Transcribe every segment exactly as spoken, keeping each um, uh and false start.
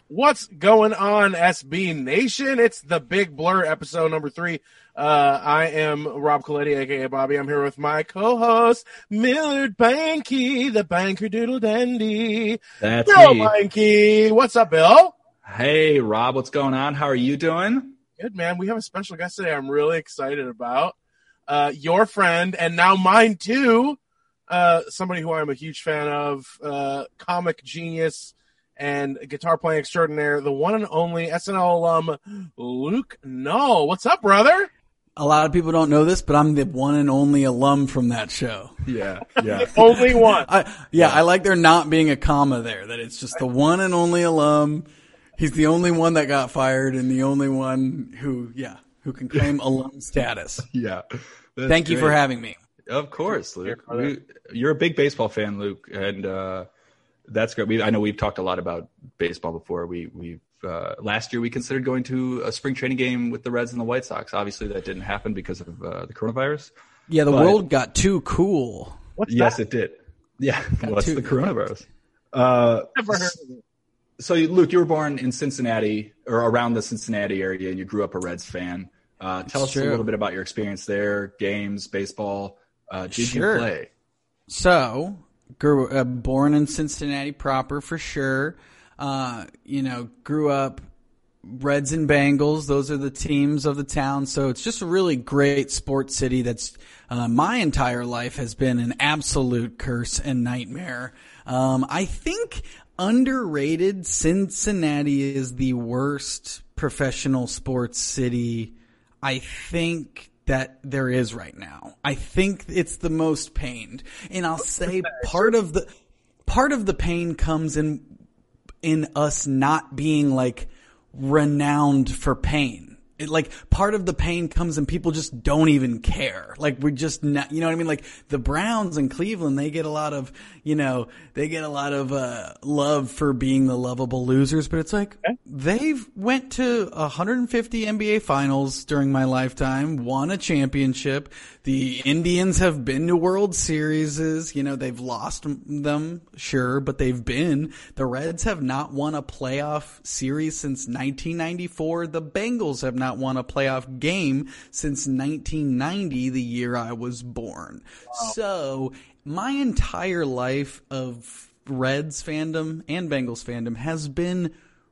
What's going on, S B Nation? It's the Big Blur, episode number three. Uh, I am Rob Coletti, aka Bobby. I'm here with my co-host, Millard Banky, the Banker Doodle Dandy. That's Bill me. Banky. What's up, Bill? Hey, Rob. What's going on? How are you doing? Good, man. We have a special guest today I'm really excited about. Uh, your friend, and now mine too. Uh, somebody who I'm a huge fan of, uh, comic genius and guitar playing extraordinaire, the one and only S N L alum, Luke Null. What's up, brother? A lot of people don't know this, but I'm the one and only alum from that show. Yeah, yeah. The only one. I, yeah, yeah, I like there not being a comma there, that it's just the one and only alum. He's the only one that got fired and the only one who, yeah, who can claim alum status. Yeah. Thank great. you for having me. Of course, Luke. We, you're a big baseball fan, Luke, and uh, that's great. We, I know we've talked a lot about baseball before. We we uh, last year we considered going to a spring training game with the Reds and the White Sox. Obviously, that didn't happen because of uh, the coronavirus. Yeah, the but, world got too cool. What's yes, that? it did. Yeah, what's too the cool. coronavirus? Uh, Never heard of it. so, Luke, you were born in Cincinnati or around the Cincinnati area, and you grew up a Reds fan. Uh, tell It's us true. a little bit about your experience there, games, baseball. Uh, did Sure. you play? So, grew uh, born in Cincinnati proper for sure. Uh, you know, grew up Reds and Bengals. Those are the teams of the town. So it's just a really great sports city. That's uh, my entire life has been an absolute curse and nightmare. Um, I think underrated. Cincinnati is the worst professional sports city, I think, that there is right now. I think it's the most pained. And I'll say part of the part of the pain comes in in us not being like renowned for pain. It, like part of the pain comes in people just don't even care. Like we're just not, you know what I mean? Like the Browns in Cleveland, they get a lot of, you know, they get a lot of uh love for being the lovable losers, but it's like Okay. they've went to one hundred fifty N B A finals during my lifetime, won a championship. The Indians have been to World Series, you know, they've lost them, sure, but they've been. The Reds have not won a playoff series since nineteen ninety-four. The Bengals have not won a playoff game since nineteen ninety, the year I was born. Wow. So my entire life of Reds fandom and Bengals fandom has been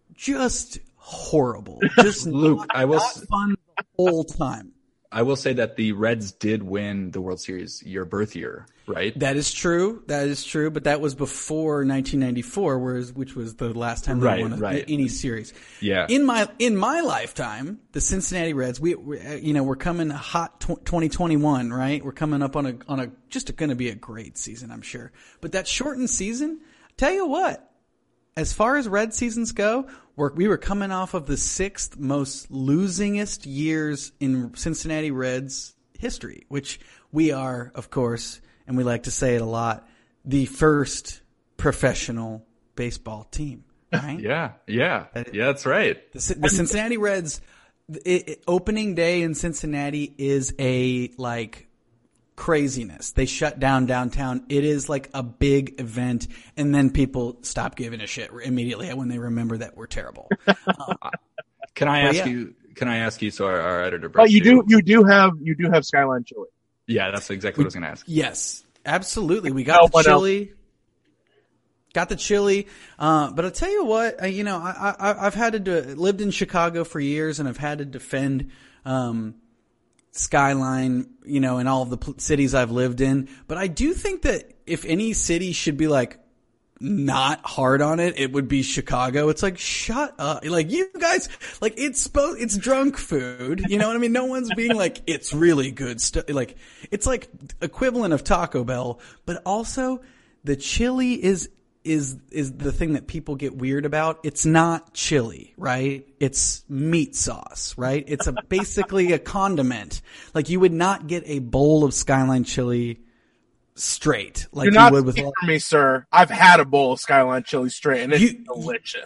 just horrible. Just Luke, not, I will not s- fun the whole time. I will say that the Reds did win the World Series your birth year, right? That is true. That is true. But that was before nineteen ninety-four, whereas which was the last time they Right, won a, right. any series. Yeah. In my in my lifetime, the Cincinnati Reds, we, we uh, you know we're coming hot tw- twenty twenty-one, right? We're coming up on a on a just going to be a great season, I'm sure. But that shortened season, tell you what. As far as Red seasons go, we're, we were coming off of the sixth most losingest years in Cincinnati Reds history, which we are, of course, and we like to say it a lot, the first professional baseball team, right? Yeah, yeah, yeah, that's right. The, Cin- the Cincinnati Reds, it, it, opening day in Cincinnati is a, like, craziness. They shut down downtown. It is like a big event, and then people stop giving a shit immediately when they remember that we're terrible. Um, Can I Well, ask yeah. you? Can I ask you? So our, our editor. Oh, Brett, you too. do. You do have. You do have Skyline Chili. Yeah, that's exactly what I was going to ask. yes, absolutely. We No got the one else. chili. Got the chili, uh, but I'll tell you what, uh, you know, I, I, I've had to do, lived in Chicago for years, and I've had to defend um, Skyline, you know, in all of the pl- cities I've lived in. But I do think that if any city should be like not hard on it, it would be Chicago. It's like, shut up. Like, you guys, like, it's supposed, it's drunk food. You know what I mean? No one's being like, it's really good stuff. Like, it's like equivalent of Taco Bell, but also the chili is, is, is the thing that people get weird about. It's not chili, right? It's meat sauce, right? It's a basically a condiment. Like, you would not get a bowl of Skyline chili straight like Do you not would with speak for me, sir. I've had a bowl of Skyline Chili straight, and it's You- delicious.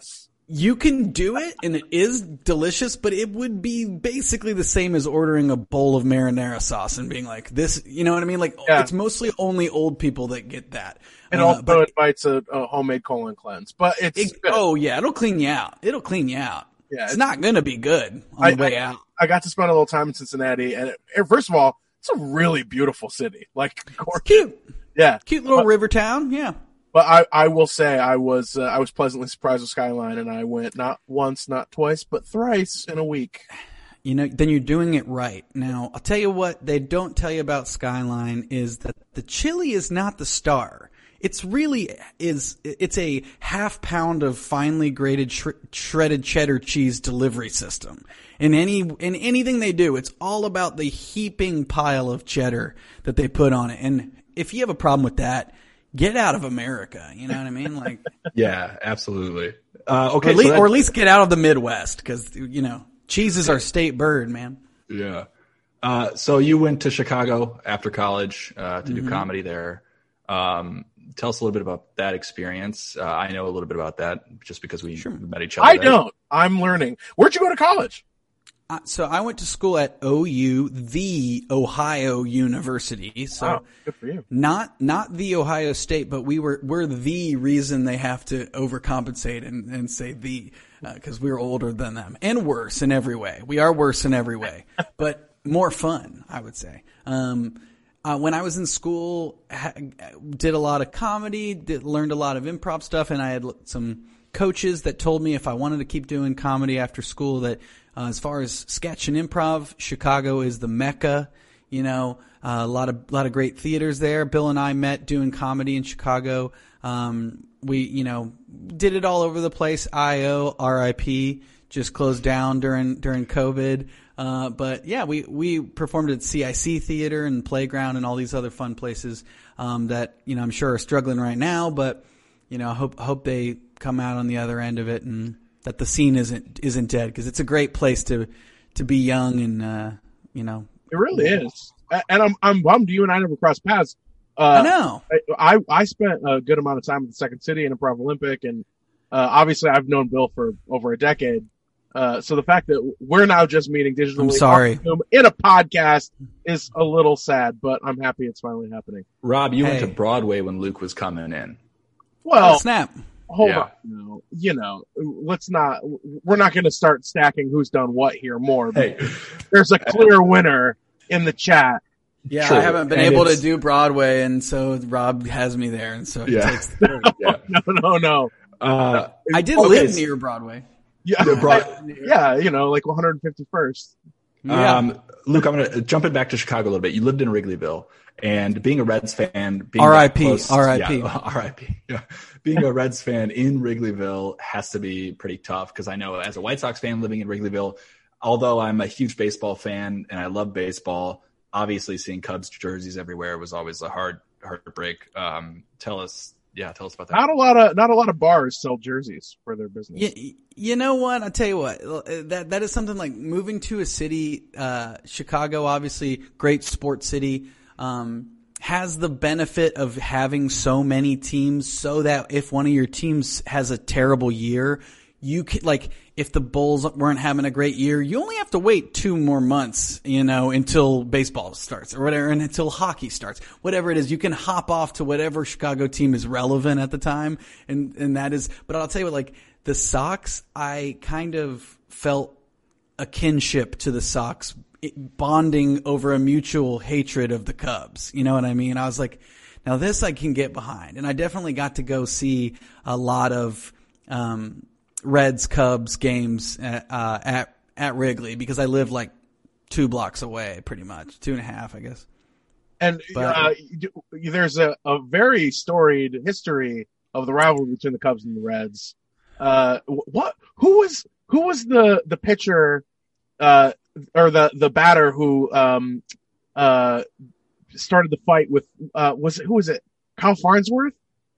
You can do it, and it is delicious, but it would be basically the same as ordering a bowl of marinara sauce and being like, this, you know what I mean? Like, yeah. It's mostly only old people that get that. And uh, also but, invites a, a homemade colon cleanse, but it's it, oh yeah, it'll clean you out. It'll clean you out. Yeah, it's, it's not gonna be good on I, the way I, out. I got to spend a little time in Cincinnati, and it, first of all, it's a really beautiful city. Like, it's cute. Yeah, cute little but, river town. Yeah. But I, I will say I was uh, I was pleasantly surprised with Skyline, and I went not once, not twice, but thrice in a week. You know, then you're doing it right. Now, I'll tell you what they don't tell you about Skyline is that the chili is not the star. It's really is it's a half pound of finely grated sh- shredded cheddar cheese delivery system. In any in anything they do, it's all about the heaping pile of cheddar that they put on it. And if you have a problem with that, get out of America. You know what I mean? Like, yeah, absolutely. Uh, okay, or at, least, so that, or at least get out of the Midwest because you know cheese is our state bird, man. Yeah. Uh, so you went to Chicago after college uh, to do mm-hmm. comedy there. Um, tell us a little bit about that experience. Uh, I know a little bit about that just because we sure. met each other. I there. don't. I'm learning. Where'd you go to college? Uh, so I went to school at O U, the Ohio University. So wow, good for you. Not not the Ohio State, but we were we're the reason they have to overcompensate and, and say the because uh, we're older than them and worse in every way. We are worse in every way, but more fun, I would say. Um, uh, when I was in school, ha- did a lot of comedy, did, learned a lot of improv stuff, and I had some coaches that told me if I wanted to keep doing comedy after school that. Uh, as far as sketch and improv, Chicago is the mecca. You know, uh, a lot of lot of great theaters there. Bill and I met doing comedy in Chicago. Um, we, you know, did it all over the place. I O, R I P, just closed down during during COVID. Uh, but yeah, we we performed at C I C Theater and Playground and all these other fun places um, that you know I'm sure are struggling right now. But you know, I hope hope they come out on the other end of it and. That the scene isn't isn't dead because it's a great place to to be young and uh, you know it really is. And I'm I'm bummed you and I never crossed paths. Uh, I know. I, I I spent a good amount of time at the Second City and Improv Olympic, and uh, obviously I've known Bill for over a decade. Uh, so the fact that we're now just meeting digitally, I'm sorry, in a podcast is a little sad, but I'm happy it's finally happening. Rob, you hey. went to Broadway when Luke was coming in. Well, oh, snap. Hold yeah. on, no, you know, let's not. We're not going to start stacking who's done what here more. But hey. There's a clear winner in the chat. Yeah, True. I haven't been and able it's... to do Broadway, and so Rob has me there, and so he yeah. takes the third. yeah. No, no, no. Uh, I did okay. live near Broadway. Yeah, Broad... yeah, you know, like one hundred fifty-first. Yeah. Um, Luke, I'm going to jump it back to Chicago a little bit. You lived in Wrigleyville. And being a Reds fan, being R I P, R I P, yeah, R I P. Yeah. Being a Reds fan in Wrigleyville has to be pretty tough because I know as a White Sox fan living in Wrigleyville, although I'm a huge baseball fan and I love baseball, obviously seeing Cubs jerseys everywhere was always a hard heartbreak. Um, tell us, yeah, tell us about that. Not a lot of not a lot of bars sell jerseys for their business. You, you know what? I'll tell you what. That that is something like moving to a city. Uh, Chicago, obviously, great sports city. Um, has the benefit of having so many teams so that if one of your teams has a terrible year, you can, like, if the Bulls weren't having a great year, you only have to wait two more months, you know, until baseball starts or whatever, and until hockey starts, whatever it is, you can hop off to whatever Chicago team is relevant at the time. And, and that is, but I'll tell you what, like the Sox, I kind of felt a kinship to the Sox bonding over a mutual hatred of the Cubs. You know what I mean? I was like, now this I can get behind. And I definitely got to go see a lot of, um, Reds Cubs games at, uh, at, at Wrigley because I live like two blocks away pretty much, two and a half, I guess. And, but, uh, there's a, a very storied history of the rivalry between the Cubs and the Reds. Uh, what, who was, who was the, the pitcher, uh, or the, the batter who, um, uh, started the fight with, uh, was it, who was it? Kyle Farnsworth?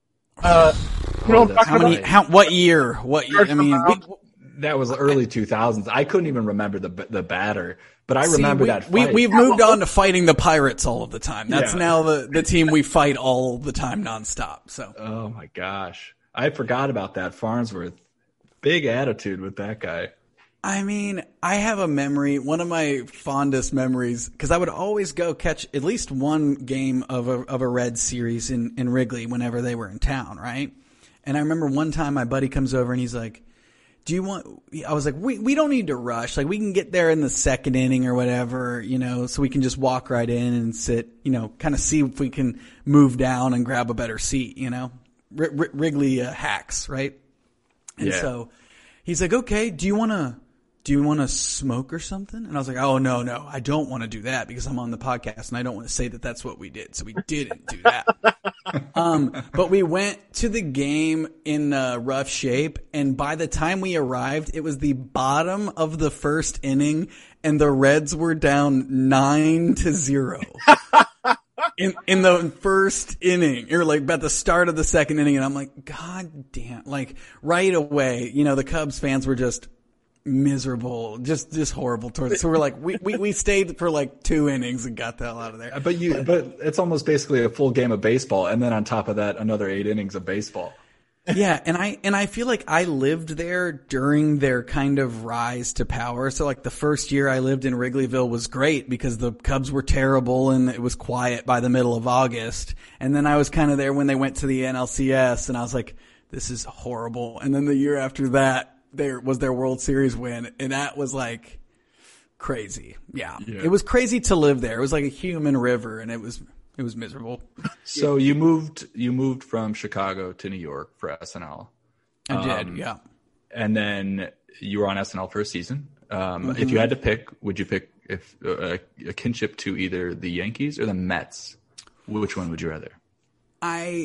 Uh, you know, how many, how, what year? What year? I mean, we, that was the early two thousands. I couldn't even remember the, the batter, but I see, remember we, that fight. We, we've moved on to fighting the Pirates all of the time. That's yeah. now the, the team we fight all the time nonstop. So. Oh my gosh. I forgot about that Farnsworth Big attitude with that guy. I mean, I have a memory, one of my fondest memories, because I would always go catch at least one game of a of a Reds series in, in Wrigley whenever they were in town, right? And I remember one time my buddy comes over and he's like, do you want, I was like, we, we don't need to rush. Like, we can get there in the second inning or whatever, you know, so we can just walk right in and sit, you know, kind of see if we can move down and grab a better seat, you know, R- R- Wrigley uh, hacks, right? And yeah. so he's like, okay, do you want to, do you want to smoke or something? And I was like, oh, no, no, I don't want to do that because I'm on the podcast and I don't want to say that that's what we did. So we didn't do that. um, but we went to the game in uh, rough shape. And by the time we arrived, it was the bottom of the first inning and the Reds were down nine to zero. In in the first inning, or like at the start of the second inning. And I'm like, God damn, like right away, you know, the Cubs fans were just miserable, just just horrible towards us. So we're like, we, we, we stayed for like two innings and got the hell out of there. But you, but it's almost basically a full game of baseball, and then on top of that, another eight innings of baseball. Yeah, and I and I feel like I lived there during their kind of rise to power. So like the first year I lived in Wrigleyville was great because the Cubs were terrible and it was quiet by the middle of August. And then I was kind of there when they went to the N L C S, and I was like, this is horrible. And then the year after that, there was their World Series win, and that was like crazy. Yeah. yeah. It was crazy to live there. It was like a human river, and it was it was miserable. So you moved you moved from Chicago to New York for S N L. I um, did, yeah. And then you were on S N L for a season. Um, Mm-hmm. If you had to pick, would you pick if uh, a kinship to either the Yankees or the Mets? Which one would you rather? I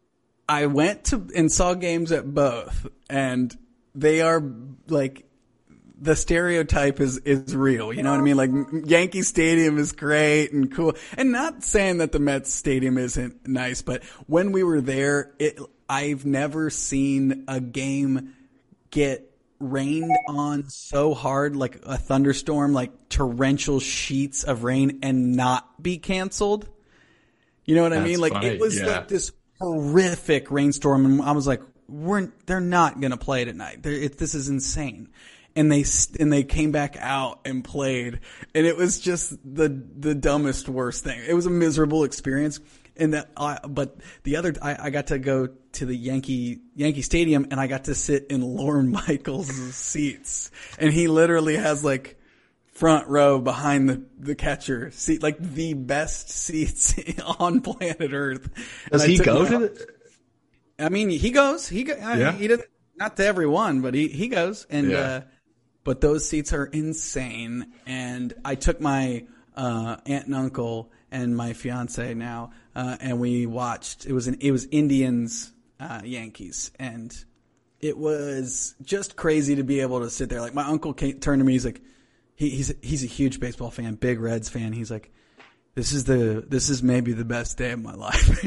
I went to and saw games at both, and they are like, the stereotype is, is real. You know what I mean? Like Yankee Stadium is great and cool, and not saying that the Mets Stadium isn't nice, but when we were there, it, I've never seen a game get rained on so hard, like a thunderstorm, like torrential sheets of rain, and not be canceled. You know what That's I mean? Like funny. it was yeah. like this horrific rainstorm, and I was like, we're, they're not going to play tonight. It, this is insane. And they, and they came back out and played, and it was just the, the dumbest, worst thing. It was a miserable experience. And that, uh, but the other, I, I got to go to the Yankee, Yankee Stadium, and I got to sit in Lorne Michaels' seats. And he literally has like front row behind the, the catcher seat, like the best seats on planet Earth. Does he go to the, I mean, he goes. He go, I yeah. mean, he doesn't, not to everyone, but he he goes. And yeah. uh, but those seats are insane. And I took my uh, aunt and uncle and my fiance now, uh, and we watched. It was an it was Indians uh, Yankees, and it was just crazy to be able to sit there. Like my uncle came, turned to me. He's like, he, he's he's a huge baseball fan, big Reds fan. He's like, This is the this is maybe the best day of my life.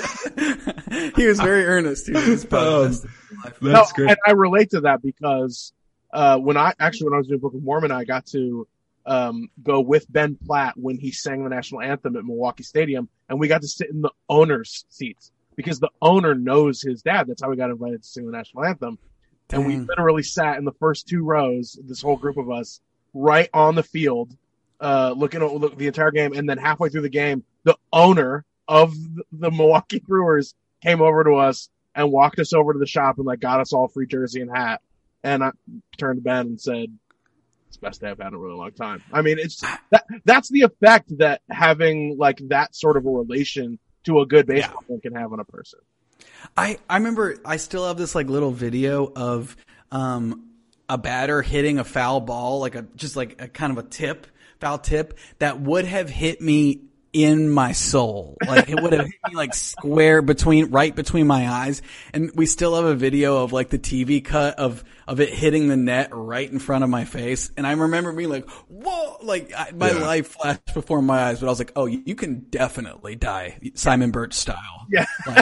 He was very earnest. He was um, That's no, great. And I relate to that because uh, when I actually when I was doing Book of Mormon, I got to um, go with Ben Platt when he sang the national anthem at Milwaukee Stadium, and we got to sit in the owner's seats because the owner knows his dad. That's how we got invited to sing the national anthem. Dang. And we literally sat in the first two rows, this whole group of us, right on the field, uh, looking at look, the entire game. And then halfway through the game, the owner of the Milwaukee Brewers came over to us and walked us over to the shop and like got us all free jersey and hat. And I turned to Ben and said, "It's the best day I've had in a really long time." I mean, it's that that's the effect that having like that sort of a relation to a good baseball yeah. can have on a person. I, I remember I still have this like little video of um a batter hitting a foul ball, like a just like a kind of a tip, foul tip that would have hit me in my soul. Like it would have hit me like square between, right between my eyes. And we still have a video of like the T V cut of, of it hitting the net right in front of my face. And I remember being like, whoa, like I, my yeah. life flashed before my eyes, but I was like, oh, you, you can definitely die Simon Birch style. Yeah. Like,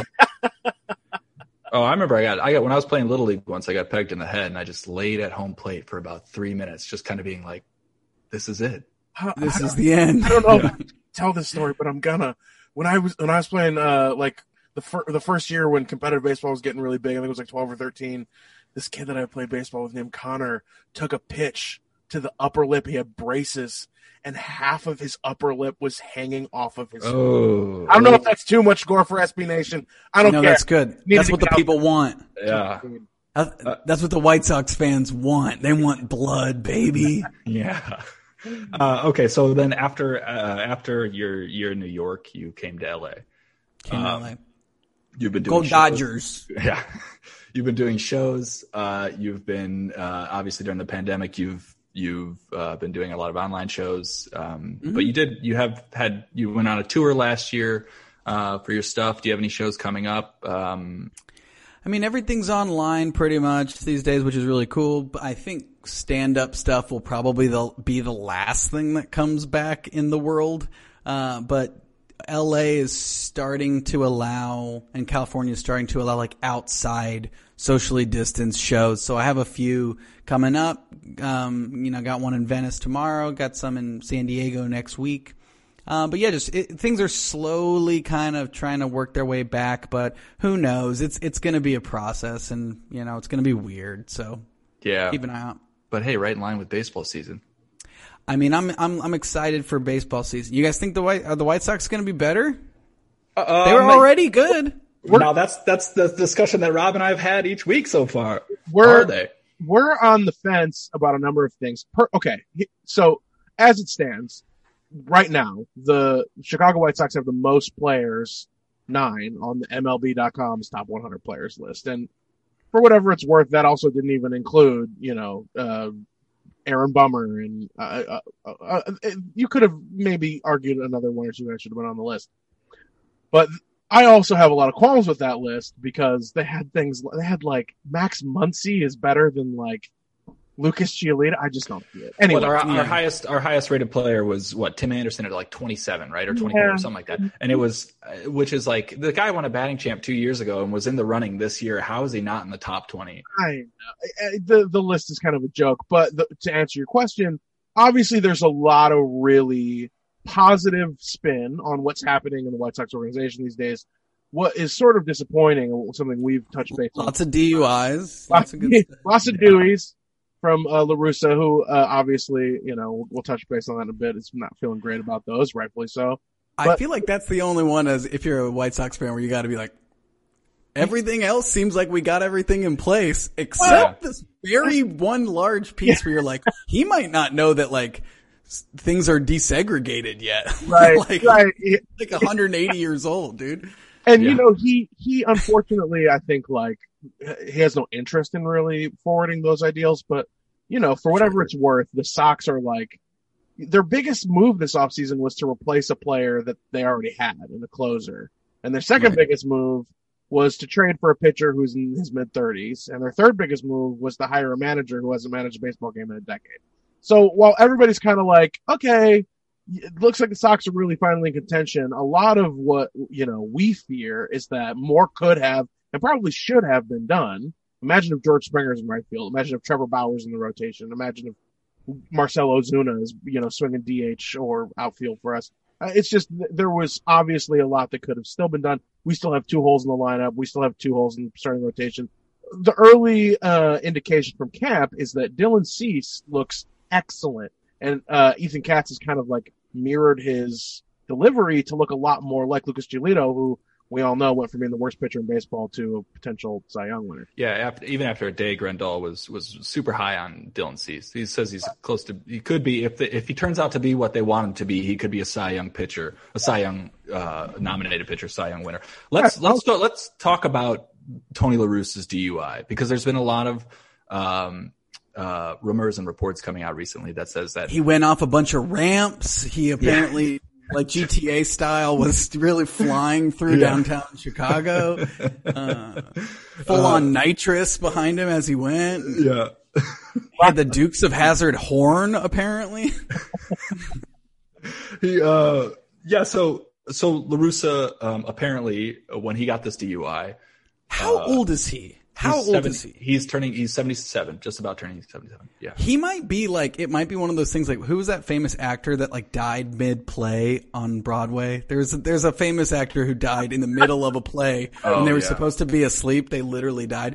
oh, I remember I got, I got, when I was playing Little League once, I got pegged in the head and I just laid at home plate for about three minutes, just kind of being like, this is it. This is the end. I don't know. Yeah. Tell this story, but I'm gonna. When I was when I was playing uh like the fir- the first year when competitive baseball was getting really big, I think it was like twelve or thirteen, this kid that I played baseball with named Connor took a pitch to the upper lip. He had braces, and half of his upper lip was hanging off of his. Oh, I don't know if that's too much gore for S B Nation. I don't no, care. That's good. That's what the people want. Yeah. That's what the White Sox fans want. They want blood, baby. Yeah. Uh, okay, so then after uh, after your year in New York, you came to L A. Came to um, L A. You've been doing Go shows. Dodgers. Yeah, you've been doing shows. Uh, you've been uh, obviously during the pandemic. You've you've uh, been doing a lot of online shows. Um, mm-hmm. But you did you have had you went on a tour last year uh, for your stuff. Do you have any shows coming up? Um, I mean, everything's online pretty much these days, which is really cool. But I think stand-up stuff will probably the, be the last thing that comes back in the world. Uh, but L A is starting to allow, and California is starting to allow, like, outside socially distanced shows. So I have a few coming up. Um, you know, got one in Venice tomorrow. Got some in San Diego next week. Uh, but yeah, just it, things are slowly kind of trying to work their way back, but who knows? It's it's going to be a process, and you know it's going to be weird. So yeah, keep an eye out. But hey, right in line with baseball season. I mean, I'm I'm I'm excited for baseball season. You guys think the White are the White Sox going to be better? Uh, they were um, already good. Now that's that's the discussion that Rob and I have had each week so far. We're, are they? We're on the fence about a number of things. Per, okay, so as it stands. Right now, the Chicago White Sox have the most players, nine, on the M L B dot com's top one hundred players list. And for whatever it's worth, that also didn't even include, you know, uh, Aaron Bummer. And uh, uh, uh, uh, you could have maybe argued another one or two that should have been on the list. But I also have a lot of qualms with that list because they had things, they had like Max Muncy is better than like Lucas Giolito. I just don't see it. Anyway, well, our, yeah. our highest our highest rated player was what Tim Anderson at like twenty-seven, right, or twenty-four, yeah. or something like that. And it was, which is like the guy won a batting champ two years ago and was in the running this year. How is he not in the top twenty? I know. the the list is kind of a joke, but the, to answer your question, obviously there's a lot of really positive spin on what's happening in the White Sox organization these days. What is sort of disappointing, something we've touched base on. Lots of D U Is, lots, lots of good lots of yeah. Deweys. From uh, La Russa, who uh, obviously, you know, we'll, we'll touch base on that in a bit. It's not feeling great about those, rightfully so. But, I feel like that's the only one, as if you're a White Sox fan, where you got to be like, everything else seems like we got everything in place, except well, this very one large piece yeah. where you're like, he might not know that like things are desegregated yet. Right, like, right. Like one hundred eighty years old, dude. And yeah. you know, he he unfortunately, I think like he has no interest in really forwarding those ideals, but you know, for whatever sure. it's worth, the Sox are like, their biggest move this offseason was to replace a player that they already had in the closer. And their second right. biggest move was to trade for a pitcher who's in his mid thirties. And their third biggest move was to hire a manager who hasn't managed a baseball game in a decade. So while everybody's kind of like, okay, it looks like the Sox are really finally in contention, a lot of what, you know, we fear is that more could have and probably should have been done. Imagine if George Springer's in right field. Imagine if Trevor Bauer's in the rotation. Imagine if Marcell Ozuna is, you know, swinging D H or outfield for us. Uh, it's just, there was obviously a lot that could have still been done. We still have two holes in the lineup. We still have two holes in the starting rotation. The early, uh, indication from camp is that Dylan Cease looks excellent. And, uh, Ethan Katz has kind of like mirrored his delivery to look a lot more like Lucas Giolito, who we all know went from being the worst pitcher in baseball to a potential Cy Young winner. Yeah, after, even after a day, Grandal was was super high on Dylan Cease. He says he's close to, he could be, if the, if he turns out to be what they want him to be, he could be a Cy Young pitcher, a Cy Young uh, nominated pitcher, Cy Young winner. Let's let's go. Let's talk about Tony La Russa's D U I, because there's been a lot of um, uh, rumors and reports coming out recently that says that he went off a bunch of ramps. He apparently. Yeah. Like G T A style, was really flying through yeah. downtown Chicago. Uh, full uh, on nitrous behind him as he went. Yeah. He had the Dukes of Hazzard horn, apparently. he, uh, yeah, so, so La Russa, um, apparently, when he got this D U I. How uh, old is he? How old seventy, is he? He's turning, he's seventy-seven, just about turning seventy-seven. Yeah. He might be like, it might be one of those things like, who was that famous actor that like died mid-play on Broadway? There's, there's a famous actor who died in the middle of a play oh, when they were yeah. supposed to be asleep. They literally died.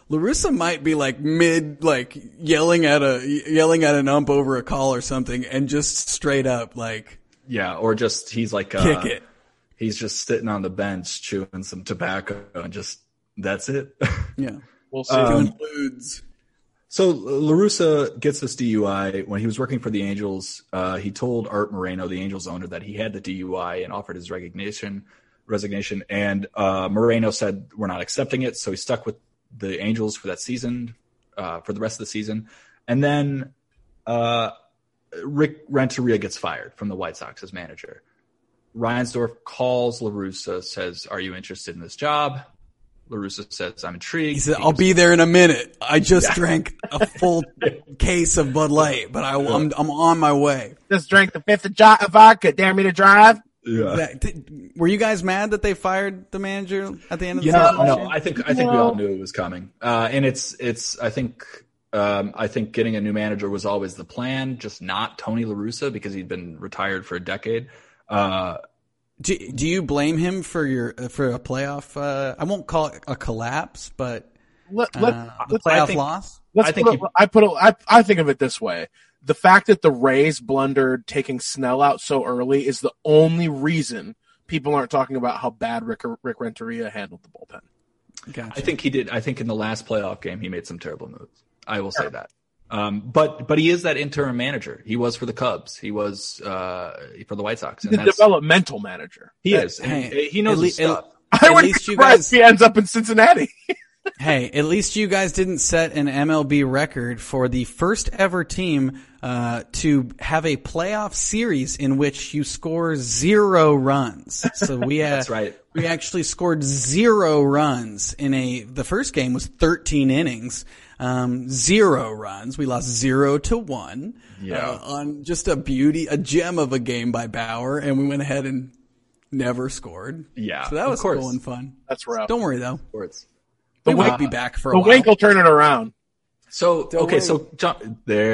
La Russa might be like mid, like yelling at a yelling at an ump over a call or something, and just straight up like, yeah, or just he's like uh, kick it. He's just sitting on the bench chewing some tobacco and just that's it. Yeah, we'll see. Um, Ludes. So La Russa gets this D U I when he was working for the Angels. Uh, he told Art Moreno, the Angels owner, that he had the D U I and offered his resignation. Resignation, and uh, Moreno said we're not accepting it, so he stuck with the Angels for that season, uh, for the rest of the season, and then uh, Rick Renteria gets fired from the White Sox as manager. Reinsdorf calls La Russa, says, "Are you interested in this job?" La Russa says, "I'm intrigued." He said, "I'll be there in a minute. I just yeah. drank a full case of Bud Light, but I, I'm I'm on my way. Just drank the fifth of jo- vodka. Dare me to drive?" Yeah. That, were you guys mad that they fired the manager at the end of the yeah, season? No, I think I think no. we all knew it was coming. Uh, and it's it's I think um, I think getting a new manager was always the plan, just not Tony La Russa because he'd been retired for a decade. Uh, do do you blame him for your for a playoff? Uh, I won't call it a collapse, but let, let, uh, the playoff I think, loss. Let's I think put he, it, I put it, I I think of it this way. The fact that the Rays blundered taking Snell out so early is the only reason people aren't talking about how bad Rick, Rick Renteria handled the bullpen. Gotcha. I think he did. I think in the last playoff game, he made some terrible moves. I will say sure. that. Um, but but he is that interim manager. He was for the Cubs. He was uh, for the White Sox. And the developmental manager. He is. Hey, he knows his stuff. At, I would be surprised if he ends up in Cincinnati. Hey, at least you guys didn't set an M L B record for the first ever team uh, to have a playoff series in which you score zero runs. So we uh, That's right. We actually scored zero runs in a. The first game was thirteen innings, um, zero runs. We lost zero to one. Yeah. Uh, on just a beauty, a gem of a game by Bauer, and we went ahead and never scored. Yeah, so that was cool and fun. That's rough. Don't worry though. Of course. We The might wink, be back for a the while. Wink will turn it around. So, Don't okay, worry. so John,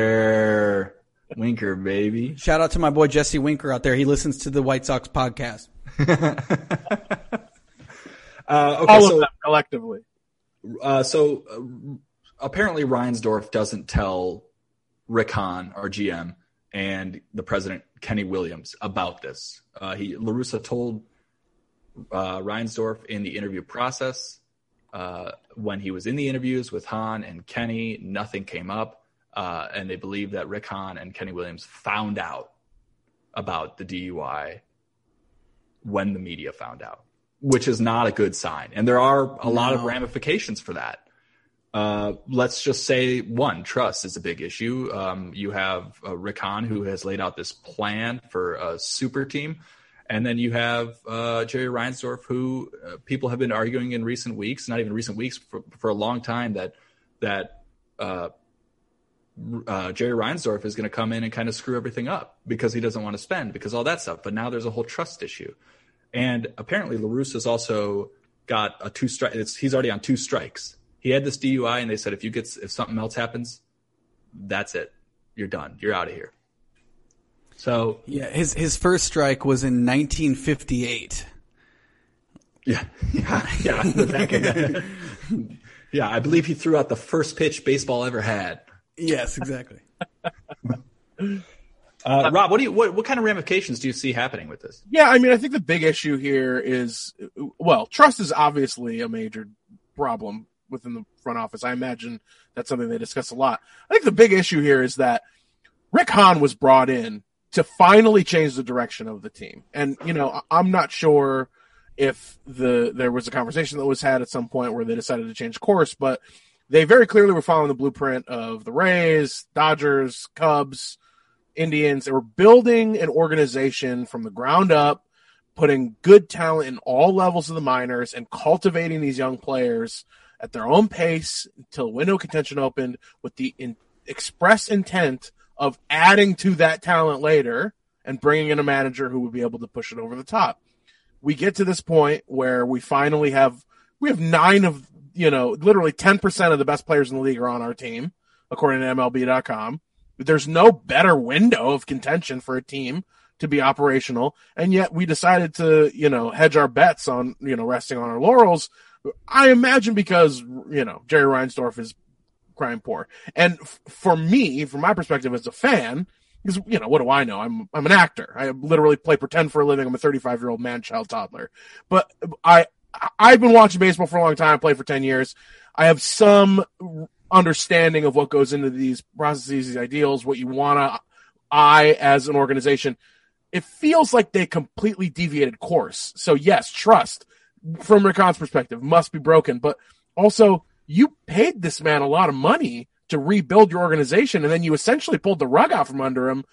there, Winker, baby. Shout out to my boy Jesse Winker out there. He listens to the White Sox podcast. uh, okay, All so, of them collectively. Uh, so uh, apparently Reinsdorf doesn't tell Rick Hahn, our G M, and the president, Kenny Williams, about this. Uh, he La Russa told uh, Reinsdorf in the interview process. Uh, when he was in the interviews with Hahn and Kenny, nothing came up. Uh, and they believe that Rick Hahn and Kenny Williams found out about the D U I when the media found out, which is not a good sign. And there are a no. lot of ramifications for that. Uh, let's just say, one, trust is a big issue. Um, you have uh, Rick Hahn, who has laid out this plan for a super team. And then you have uh, Jerry Reinsdorf, who uh, people have been arguing in recent weeks, not even recent weeks, for, for a long time, that that uh, uh, Jerry Reinsdorf is going to come in and kind of screw everything up because he doesn't want to spend, because all that stuff. But now there's a whole trust issue. And apparently La Russa's also got a two strike. He's already on two strikes. He had this D U I, and they said if you get if something else happens, that's it. You're done. You're out of here. So yeah, his his first strike was in nineteen fifty-eight. Yeah, yeah, yeah. Yeah, I believe he threw out the first pitch baseball ever had. Yes, exactly. uh, Rob, what do you what what kind of ramifications do you see happening with this? Yeah, I mean, I think the big issue here is, well, trust is obviously a major problem within the front office. I imagine that's something they discuss a lot. I think the big issue here is that Rick Hahn was brought in to finally change the direction of the team. And, you know, I'm not sure if the there was a conversation that was had at some point where they decided to change course, but they very clearly were following the blueprint of the Rays, Dodgers, Cubs, Indians. They were building an organization from the ground up, putting good talent in all levels of the minors and cultivating these young players at their own pace until window contention opened, with the in, express intent of adding to that talent later and bringing in a manager who would be able to push it over the top. We get to this point where we finally have, we have nine of, you know, literally ten percent of the best players in the league are on our team, according to M L B dot com. There's no better window of contention for a team to be operational. And yet we decided to, you know, hedge our bets on, you know, resting on our laurels I imagine because, you know, Jerry Reinsdorf is crime poor. And f- for me, from my perspective as a fan, because, you know, what do I know? I'm I'm an actor. I literally play pretend for a living. I'm a thirty-five-year-old man-child toddler. But I, I've been watching baseball for a long time. I played for ten years. I have some understanding of what goes into these processes, these ideals, what you want to, I, as an organization. It feels like they completely deviated course. So, yes, trust, from Rick Hahn's perspective, must be broken. But also, you paid this man a lot of money to rebuild your organization, and then you essentially pulled the rug out from under him.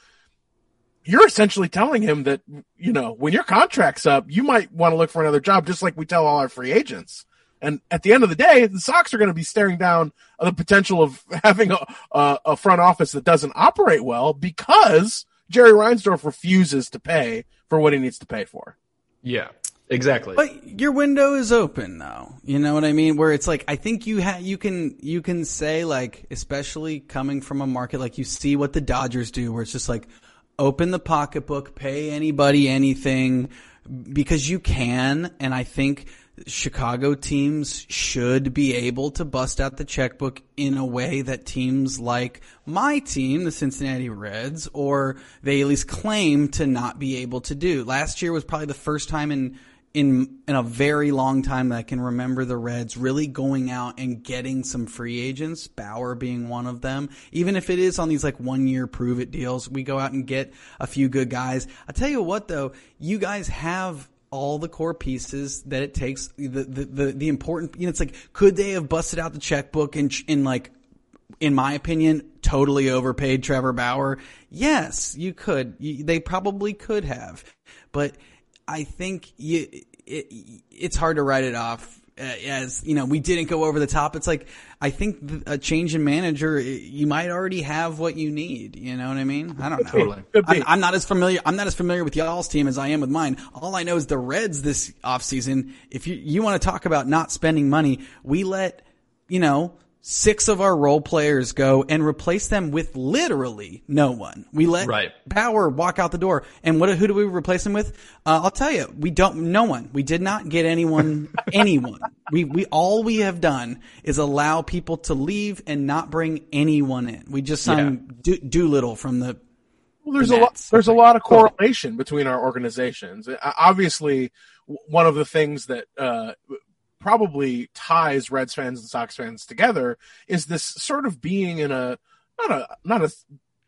You're essentially telling him that, you know, when your contract's up, you might want to look for another job, just like we tell all our free agents. And at the end of the day, the Sox are going to be staring down the potential of having a, a, a front office that doesn't operate well because Jerry Reinsdorf refuses to pay for what he needs to pay for. Yeah. Exactly. But your window is open though. You know what I mean? Where it's like, I think you ha- you can, you can say, like, especially coming from a market, like you see what the Dodgers do, where it's just like, open the pocketbook, pay anybody anything, because you can. And I think Chicago teams should be able to bust out the checkbook in a way that teams like my team, the Cincinnati Reds, or they at least claim to not be able to do. Last year was probably the first time in In in a very long time that I can remember the Reds really going out and getting some free agents, Bauer being one of them. Even if it is on these like one-year prove-it deals, we go out and get a few good guys. I tell you what, though, you guys have all the core pieces that it takes. The the the, the important, you know, it's like, could they have busted out the checkbook and in like, in my opinion, totally overpaid Trevor Bauer? Yes, you could. You, they probably could have, but I think you, it, it's hard to write it off as, you know, we didn't go over the top. It's like, I think a change in manager, you might already have what you need. You know what I mean? I don't know. Totally. I'm, I'm not as familiar. I'm not as familiar with y'all's team as I am with mine. All I know is the Reds this offseason. If you you want to talk about not spending money, we let, you know, six of our role players go and replace them with literally no one. We let right. Bauer walk out the door. And what, who do we replace him with? Uh, I'll tell you, we don't, no one. We did not get anyone, anyone. We, we, all we have done is allow people to leave and not bring anyone in. We just signed yeah. Do, Doolittle from the, well, there's the a lot, there's a lot of correlation between our organizations. Obviously, one of the things that, uh, probably ties Reds fans and Sox fans together is this sort of being in a not a not a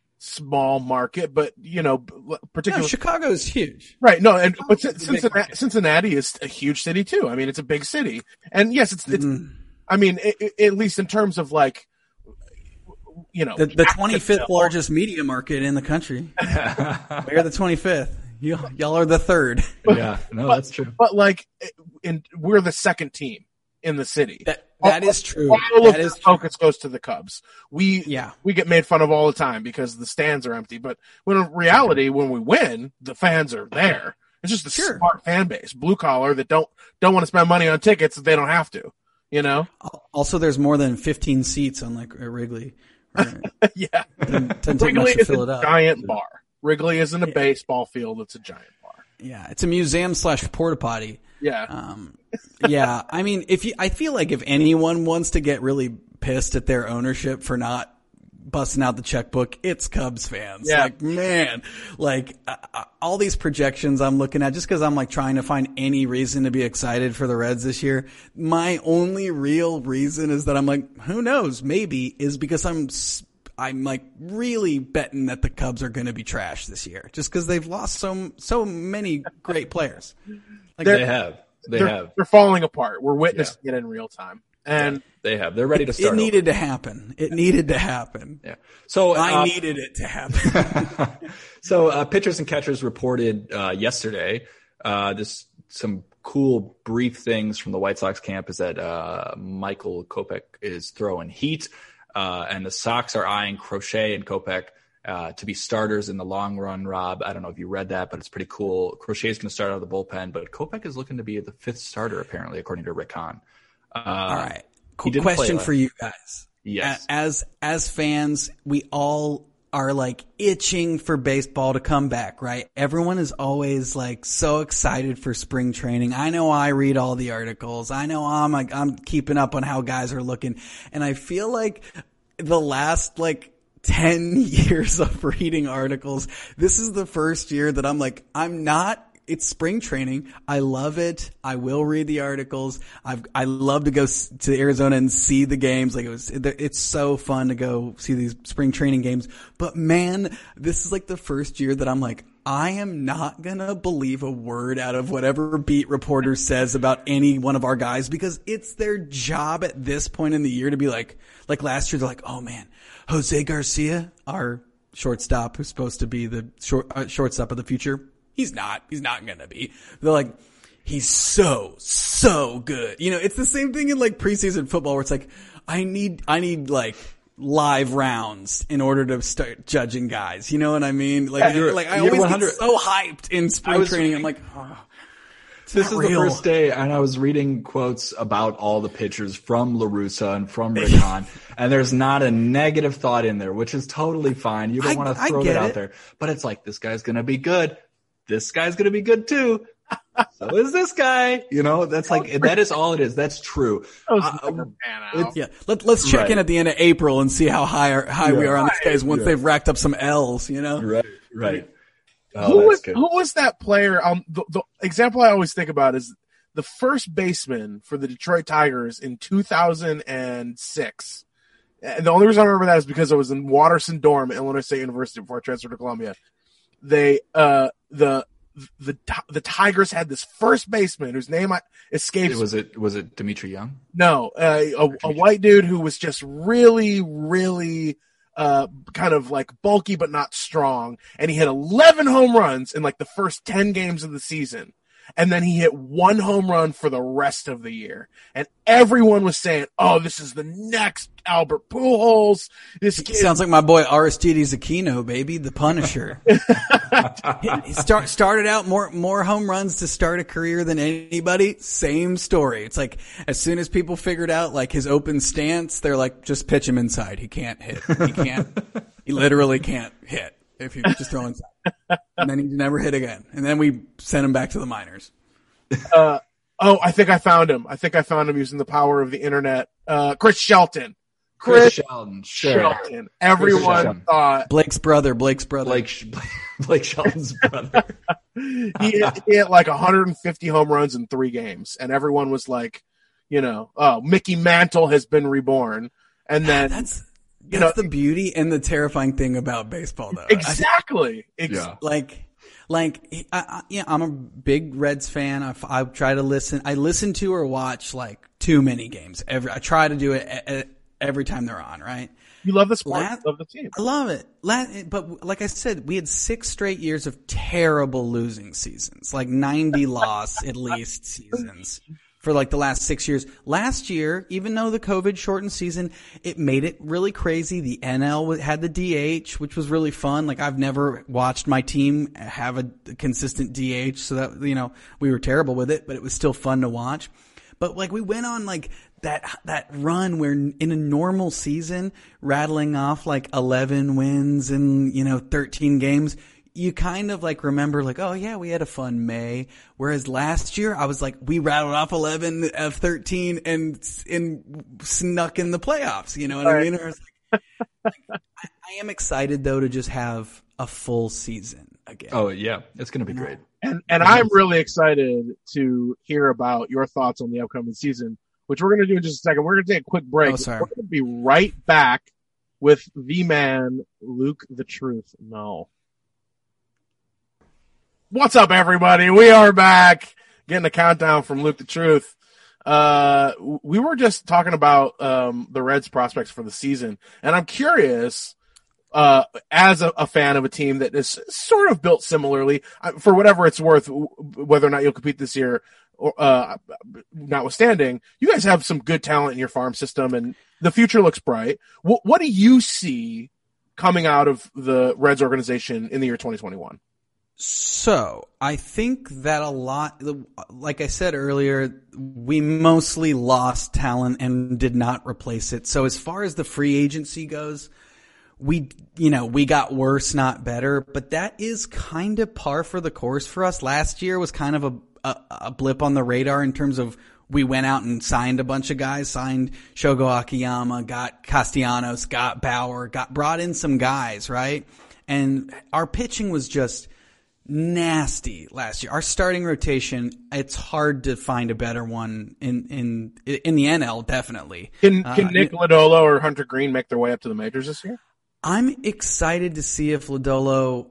small market, but you know, particularly no, Chicago is huge, right? No, and but Cincinnati, Cincinnati is a huge city too. I mean, it's a big city, and yes, it's. it's mm. I mean, it, it, at least in terms of like, you know, the, the twenty-fifth largest media market in the country. We're the twenty-fifth. You, y'all are the third. Yeah, no, but, that's true. But like, in, we're the second team in the city. That that all, is true. All that of is the focus goes to the Cubs. We yeah. we get made fun of all the time because the stands are empty. But when in reality, when we win, the fans are there. It's just a sure. smart fan base, blue collar that don't don't want to spend money on tickets if they don't have to. You know. Also, there's more than fifteen seats on like Wrigley. Right? yeah, doesn't, doesn't take Wrigley much to is fill a it up. giant bar. Wrigley isn't a baseball field; it's a giant bar. Yeah, it's a museum slash porta potty. Yeah, um, yeah. I mean, if you, I feel like if anyone wants to get really pissed at their ownership for not busting out the checkbook, it's Cubs fans. Yeah. Like, man, like uh, all these projections I'm looking at, just because I'm like trying to find any reason to be excited for the Reds this year. My only real reason is that I'm like, who knows? Maybe is because I'm. I'm like really betting that the Cubs are going to be trash this year, just because they've lost so so many great players. Like they have, they they're, have. They're falling apart. We're witnessing yeah. it in real time, and yeah, they have. They're ready to start. It needed over. to happen. It needed to happen. Yeah. So I uh, needed it to happen. so uh, pitchers and catchers reported uh, yesterday. Uh, this some cool brief things from the White Sox camp is that uh, Michael Kopech is throwing heat. Uh, and the Sox are eyeing Crochet and Kopech uh, to be starters in the long run, Rob. I don't know if you read that, but it's pretty cool. Crochet is going to start out of the bullpen, but Kopech is looking to be the fifth starter, apparently, according to Rick Hahn. Uh, All right. Cool question for you guys. Yes. As, as fans, we all are like itching for baseball to come back, right? Everyone is always like so excited for spring training. I know I read all the articles. I know I'm like, I'm keeping up on how guys are looking. And I feel like the last like ten years of reading articles, this is the first year that I'm like, I'm not It's spring training. I love it. I will read the articles. I've, I love to go to Arizona and see the games. Like it was, it's so fun to go see these spring training games. But man, this is like the first year that I'm like, I am not gonna believe a word out of whatever beat reporter says about any one of our guys, because it's their job at this point in the year to be like, like last year, they're like, oh man, Jose Garcia, our shortstop, who's supposed to be the short, uh, shortstop of the future. He's not. He's not going to be. They're like, he's so, so good. You know, it's the same thing in like preseason football where it's like, I need, I need like live rounds in order to start judging guys. You know what I mean? Like, yeah, like I always get so hyped in spring was, training. I'm like, oh, this is real. The first day, and I was reading quotes about all the pitchers from La Russa and from Rickon, and there's not a negative thought in there, which is totally fine. You don't want to throw it out there. But it's like, this guy's going to be good. This guy's going to be good too. So is this guy. You know, that's like, that is all it is. That's true. Uh, yeah. Let, let's check right. in at the end of April and see how high, are, high yeah. we are on these guys once yeah. they've racked up some L's, you know? Right, right. Oh, who, was, who was that player? Um, the, the example I always think about is the first baseman for the Detroit Tigers in two thousand six. And the only reason I remember that is because I was in Watterson Dorm at Illinois State University before I transferred to Columbia. They, uh, the, the, the Tigers had this first baseman whose name escapes. Was it, was it Dimitri Young? No, uh, a, a white dude who was just really, really, uh, kind of like bulky, but not strong. And he hit eleven home runs in like the first ten games of the season. And then he hit one home run for the rest of the year. And everyone was saying, oh, this is the next Albert Pujols. This kid. Sounds like my boy Aristides Aquino, baby, the Punisher. he start, started out more, more home runs to start a career than anybody. Same story. It's like, as soon as people figured out like his open stance, they're like, just pitch him inside. He can't hit. He can't, he literally can't hit. If you just throw inside. And then he never hit again. And then we sent him back to the minors. Uh, oh, I think I found him. I think I found him using the power of the internet. Uh, Chris Shelton. Chris, Chris Shelton. Sure. Shelton. Everyone Chris Shelton. thought. Blake's brother. Blake's brother. Blake, Blake Shelton's brother. he, hit, he hit like one hundred fifty home runs in three games. And everyone was like, you know, oh, Mickey Mantle has been reborn. And then. That's. You That's know, the beauty and the terrifying thing about baseball, though. Exactly. I, yeah. Like, like, I, I, yeah, I'm a big Reds fan. I, I try to listen. I listen to or watch like too many games. Every I try to do it every time they're on. Right. You love the sport. La- love the team. I love it. La- but like I said, we had six straight years of terrible losing seasons, like ninety loss at least seasons. For like the last six years. Last year, even though the COVID shortened season, it made it really crazy. The N L had the D H, which was really fun. Like I've never watched my team have a consistent D H. So that, you know, we were terrible with it, but it was still fun to watch. But like we went on like that, that run where in a normal season, rattling off like eleven wins in, you know, thirteen games. You kind of like remember like, oh yeah, we had a fun May. Whereas last year I was like, we rattled off eleven of thirteen and, and snuck in the playoffs. You know what All I mean? Right. I, was like, like, I, I am excited though to just have a full season again. Oh yeah. It's going to be great. And, and I'm really excited to hear about your thoughts on the upcoming season, which we're going to do in just a second. We're going to take a quick break. Oh, sorry. We're going to be right back with the man, Luke the Truth. No. What's up, everybody? We are back. Getting a countdown from Luke the Truth. Uh, we were just talking about um, the Reds' prospects for the season, and I'm curious, uh, as a, a fan of a team that is sort of built similarly, for whatever it's worth, whether or not you'll compete this year, or uh, notwithstanding, you guys have some good talent in your farm system, and the future looks bright. What, what do you see coming out of the Reds organization in the year twenty twenty-one? So I think that a lot, like I said earlier, we mostly lost talent and did not replace it. So as far as the free agency goes, we, you know, we got worse, not better, but that is kind of par for the course for us. Last year was kind of a, a, a blip on the radar in terms of we went out and signed a bunch of guys, signed Shogo Akiyama, got Castellanos, got Bauer, got brought in some guys, right? And our pitching was just nasty last year. Our starting rotation, it's hard to find a better one in in in the N L, definitely. Can can uh, Nick Lodolo or Hunter Green make their way up to the majors this year? I'm excited to see if Lodolo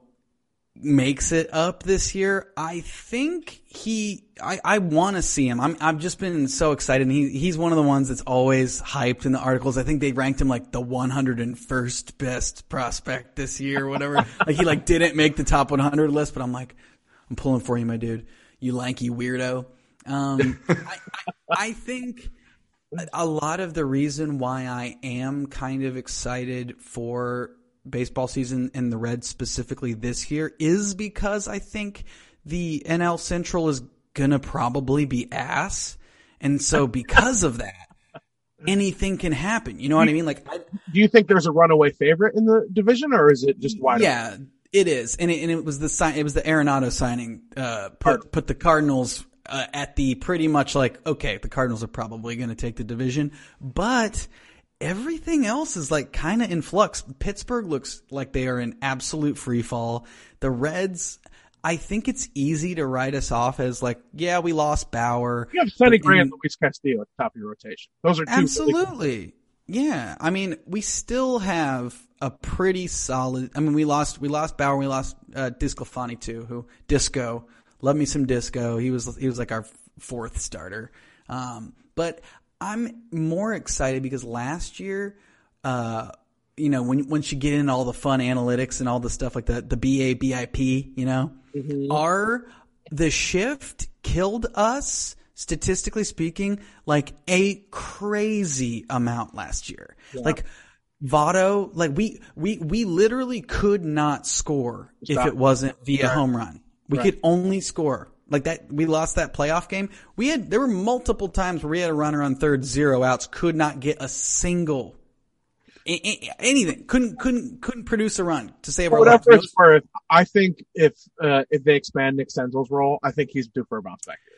makes it up this year. I think he, I, I want to see him. I'm, I've just been so excited. And he, he's one of the ones that's always hyped in the articles. I think they ranked him like the one hundred first best prospect this year or whatever. Like he like didn't make the top one hundred list, but I'm like, I'm pulling for you, my dude. You lanky weirdo. Um, I, I, I think a lot of the reason why I am kind of excited for baseball season and the Reds specifically this year is because I think the N L Central is gonna probably be ass, and so because of that, anything can happen. You know what I mean? Like, I, do you think there's a runaway favorite in the division, or is it just wide yeah, open? It is, and it, and it was the sign. It was the Arenado signing. Uh, put put the Cardinals uh, at the pretty much like, okay, the Cardinals are probably going to take the division, but everything else is like kind of in flux. Pittsburgh looks like they are in absolute free fall. The Reds, I think it's easy to write us off as like, yeah, we lost Bauer. You have Sonny Gray and Luis Castillo at the top of your rotation. Those are two absolutely. Really yeah. I mean, we still have a pretty solid. I mean, we lost we lost Bauer. We lost uh, Disclafani too. Who Disco? Love me some Disco. He was he was like our fourth starter. Um, but I'm more excited because last year, uh, you know, when once you get into all the fun analytics and all the stuff like the the B A B I P, you know, mm-hmm. our the shift killed us statistically speaking like a crazy amount last year. Yeah. Like Votto, like we we we literally could not score Stop. if it wasn't via right. home run. We right. could only score. Like that, we lost that playoff game. We had, there were multiple times where we had a runner on third, zero outs, could not get a single, anything. Couldn't, couldn't, couldn't produce a run to save our lives. Whatever it's worth, I think if, uh, if they expand Nick Senzel's role, I think he's due for a bounce back here.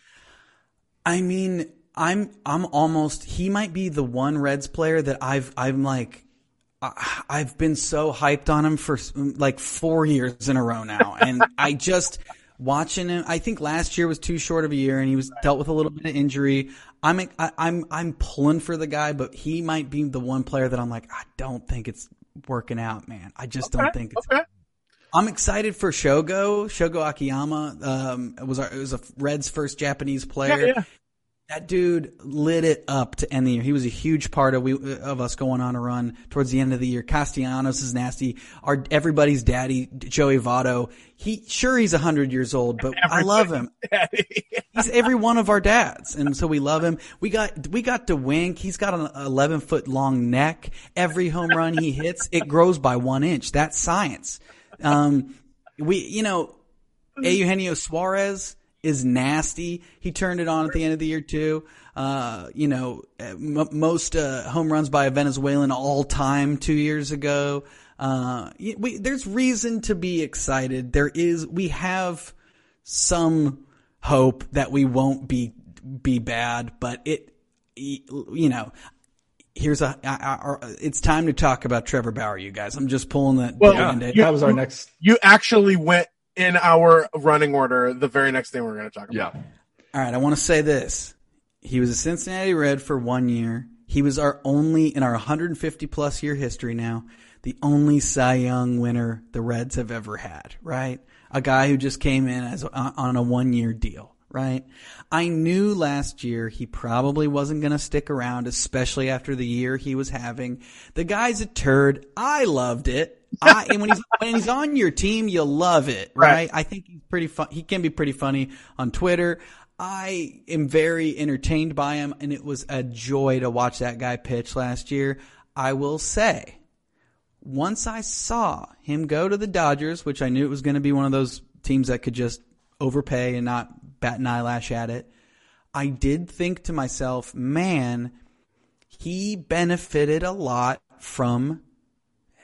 I mean, I'm, I'm almost, he might be the one Reds player that I've, I'm like, I've been so hyped on him for like four years in a row now. And I just, watching him, I think last year was too short of a year, and he was dealt with a little bit of injury. I'm I, I'm I'm pulling for the guy, but he might be the one player that I'm like, I don't think it's working out, man. I just okay, don't think it's. Okay. I'm excited for Shogo. Shogo Akiyama um, was our, it was a Reds' first Japanese player. Yeah, yeah. That dude lit it up to end the year. He was a huge part of we of us going on a run towards the end of the year. Castellanos is nasty. Our everybody's daddy, Joey Votto. He sure he's a hundred years old, but I love him. He's every one of our dads, and so we love him. We got we got DeWink. He's got an eleven foot long neck. Every home run he hits, it grows by one inch. That's science. Um, we you know, Eugenio Suarez is nasty. He turned it on at the end of the year too. Uh, you know, m- most uh, home runs by a Venezuelan all time two years ago. Uh, we, there's reason to be excited. There is, we have some hope that we won't be be bad, but it, you know, here's a. I, I, it's time to talk about Trevor Bauer, you guys. I'm just pulling that. Well, yeah, you, that was our next. You actually went in our running order the very next thing we're going to talk about. Yeah. All right, I want to say this. He was a Cincinnati Red for one year. He was our only, in our one hundred fifty plus year history now, the only Cy Young winner the Reds have ever had, right? A guy who just came in as on a one year deal, right? I knew last year he probably wasn't going to stick around, especially after the year he was having. The guy's a turd. I loved it. I, and when he's when he's on your team, you love it, right? right? I think he's pretty fun. He can be pretty funny on Twitter. I am very entertained by him, and it was a joy to watch that guy pitch last year. I will say, once I saw him go to the Dodgers, which I knew it was going to be one of those teams that could just overpay and not bat an eyelash at it, I did think to myself, man, he benefited a lot from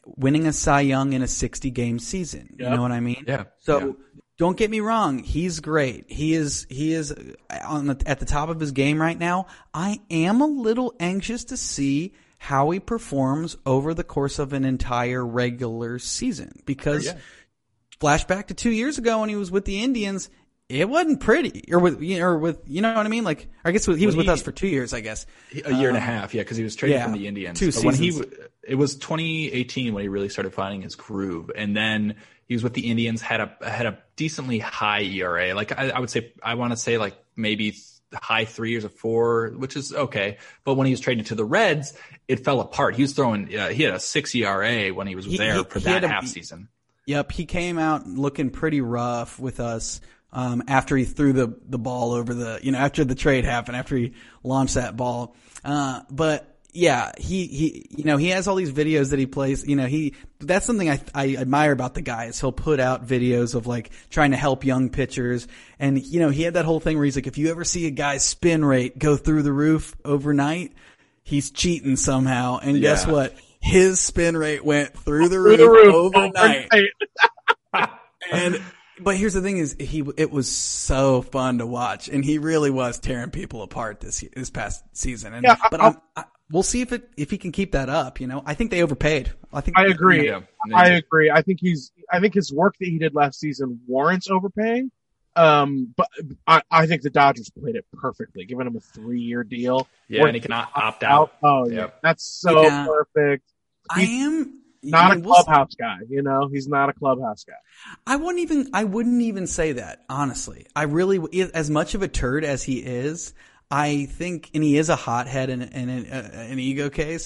winning a Cy Young in a sixty game season. Yep. You know what I mean? Yeah. So yeah. don't get me wrong. He's great. He is, he is on the, at the top of his game right now. I am a little anxious to see how he performs over the course of an entire regular season, because yeah. flashback to two years ago when he was with the Indians, it wasn't pretty, or with, you know, or with, you know what I mean? Like, I guess he was with he, us for two years, I guess. A year um, and a half, yeah, because he was traded yeah, from the Indians. Two but seasons. When he, it was twenty eighteen when he really started finding his groove, and then he was with the Indians, had a had a decently high E R A. Like I, I would say, I want to say like maybe high threes or four, which is okay. But when he was traded to the Reds, it fell apart. He was throwing, uh, he had a six E R A when he was he, there he, for he that a, half season. Yep, he came out looking pretty rough with us. Um, after he threw the, the ball over the, you know, after the trade happened, after he launched that ball. Uh, but yeah, he, he, you know, he has all these videos that he plays, you know, he, that's something I, I admire about the guy is he'll put out videos of like trying to help young pitchers. And, you know, he had that whole thing where he's like, if you ever see a guy's spin rate go through the roof overnight, he's cheating somehow. And yeah. guess what? His spin rate went through the roof, through the roof overnight. overnight. And, But here's the thing: is he? It was so fun to watch, and he really was tearing people apart this this past season. And yeah, but I'm, I, we'll see if it if he can keep that up. You know, I think they overpaid. I think I agree. Yeah, I agree. I think he's. I think his work that he did last season warrants overpaying. Um, but I, I think the Dodgers played it perfectly, giving him a three year deal. Yeah, and he cannot opt out. Oh yeah, yep. That's so yeah. perfect. He's, I am. Not I a mean, clubhouse we'll, guy, you know. He's not a clubhouse guy. I wouldn't even. I wouldn't even say that honestly. I really, as much of a turd as he is, I think, and he is a hothead and, and an, uh, an ego case.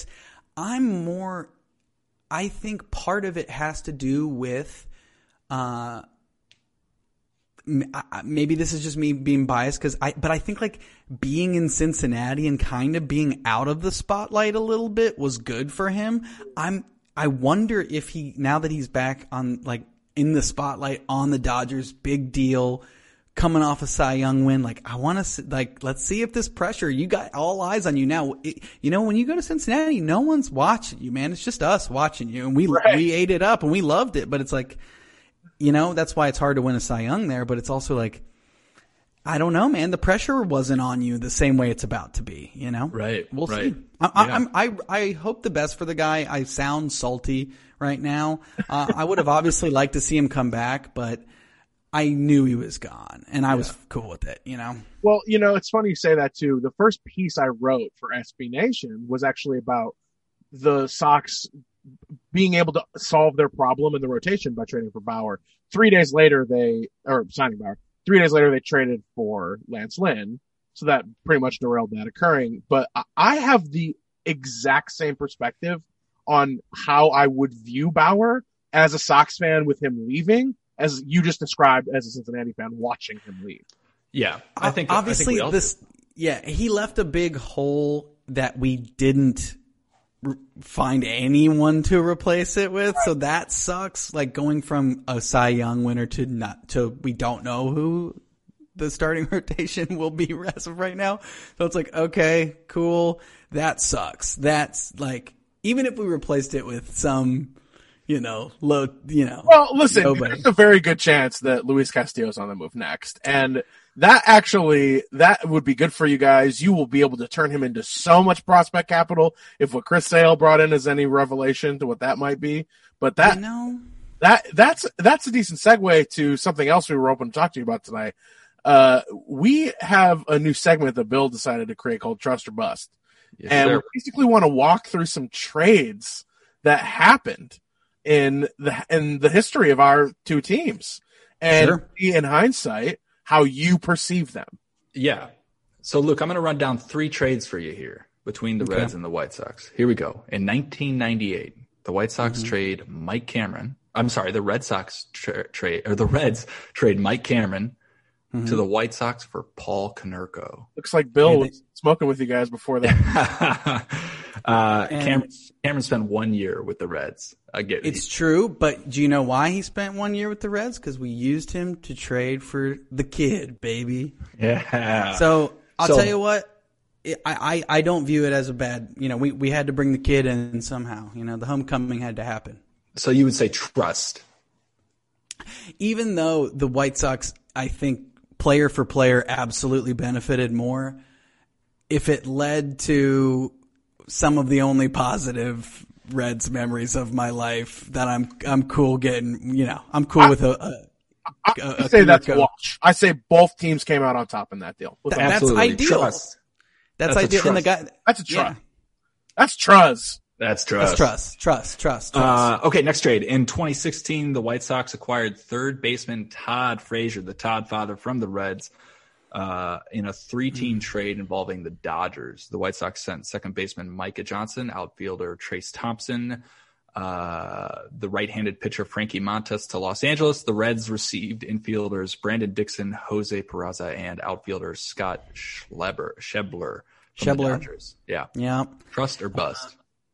I'm more. I think part of it has to do with, uh, maybe this is just me being biased because I, but I think like being in Cincinnati and kind of being out of the spotlight a little bit was good for him. I'm. I wonder if he, now that he's back on, like, in the spotlight on the Dodgers, big deal, coming off a Cy Young win, like, I want to, like, let's see if this pressure, you got all eyes on you now. It, you know, when you go to Cincinnati, no one's watching you, man. It's just us watching you. And we, right. we ate it up and we loved it. But it's like, you know, that's why it's hard to win a Cy Young there. But it's also like, I don't know, man. The pressure wasn't on you the same way it's about to be, you know? Right. We'll right. see. I, yeah. I'm, I, I hope the best for the guy. I sound salty right now. Uh, I would have obviously liked to see him come back, but I knew he was gone, and I yeah. was cool with it, you know? Well, you know, it's funny you say that, too. The first piece I wrote for S B Nation was actually about the Sox being able to solve their problem in the rotation by trading for Bauer. Three days later, they – or signing Bauer. Three days later, they traded for Lance Lynn, so that pretty much derailed that occurring. But I have the exact same perspective on how I would view Bauer as a Sox fan with him leaving, as you just described as a Cincinnati fan watching him leave. Yeah, I think obviously I think this. Do. Yeah, he left a big hole that we didn't find anyone to replace it with, right. So that sucks. Like going from a Cy Young winner to not to we don't know who the starting rotation will be as of right now. So it's like, okay, cool. That sucks. That's like, even if we replaced it with some, you know, low, you know. Well, listen, nobody. There's a very good chance that Luis Castillo's on the move next, and that actually, that would be good for you guys. You will be able to turn him into so much prospect capital if what Chris Sale brought in is any revelation to what that might be. But that, you know, that, that's, that's a decent segue to something else we were hoping to talk to you about tonight. Uh, we have a new segment that Bill decided to create called Trust or Bust. Yes, and sir. We basically want to walk through some trades that happened in the, in the history of our two teams. And sure. in hindsight, how you perceive them. Yeah. So, Luke, I'm going to run down three trades for you here between the okay. Reds and the White Sox. Here we go. In nineteen ninety-eight, the White Sox mm-hmm. trade Mike Cameron. I'm sorry, the Red Sox tra- trade or the Reds trade Mike Cameron mm-hmm. to the White Sox for Paul Konerko. Looks like Bill yeah, they- was smoking with you guys before that. uh, Cameron, Cameron spent one year with the Reds. I get it's true, but do you know why he spent one year with the Reds? Because we used him to trade for the kid, baby. Yeah. So I'll so, tell you what, I, I, I don't view it as a bad, you know, we, we had to bring the kid in somehow. You know, the homecoming had to happen. So you would say trust. Even though the White Sox, I think, player for player absolutely benefited more, if it led to some of the only positive Reds memories of my life, that I'm I'm cool getting, you know, I'm cool I, with a, a, I, a, I say that's a wash. I say both teams came out on top in that deal. That, that's ideal. Trust. That's, that's ideal. And the guy, that's a trust. Yeah. That's trust. That's trust. That's trust. Trust. Trust. Trust. Uh, okay, next trade. In twenty sixteen, the White Sox acquired third baseman Todd Frazier, the Todd father from the Reds, uh, in a three-team mm. trade involving the Dodgers. The White Sox sent second baseman Micah Johnson, outfielder Trace Thompson, uh, the right-handed pitcher Frankie Montas to Los Angeles. The Reds received infielders Brandon Dixon, Jose Peraza, and outfielder Scott Schleber, Schebler from Schebler. the Dodgers. Yeah. Yeah. Trust or bust?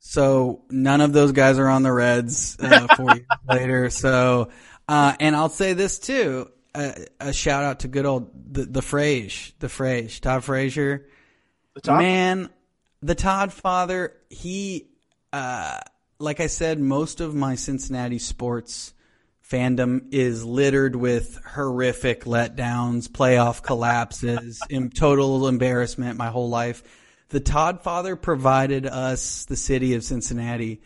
So none of those guys are on the Reds uh, four years later. So, uh, and I'll say this too, uh, a shout out to good old the the Frage, the Frage, Todd Frazier. The Todd? Man, the Todd father. He, uh, like I said, most of my Cincinnati sports fandom is littered with horrific letdowns, playoff collapses, in total embarrassment my whole life. The Todd father provided us, the city of Cincinnati,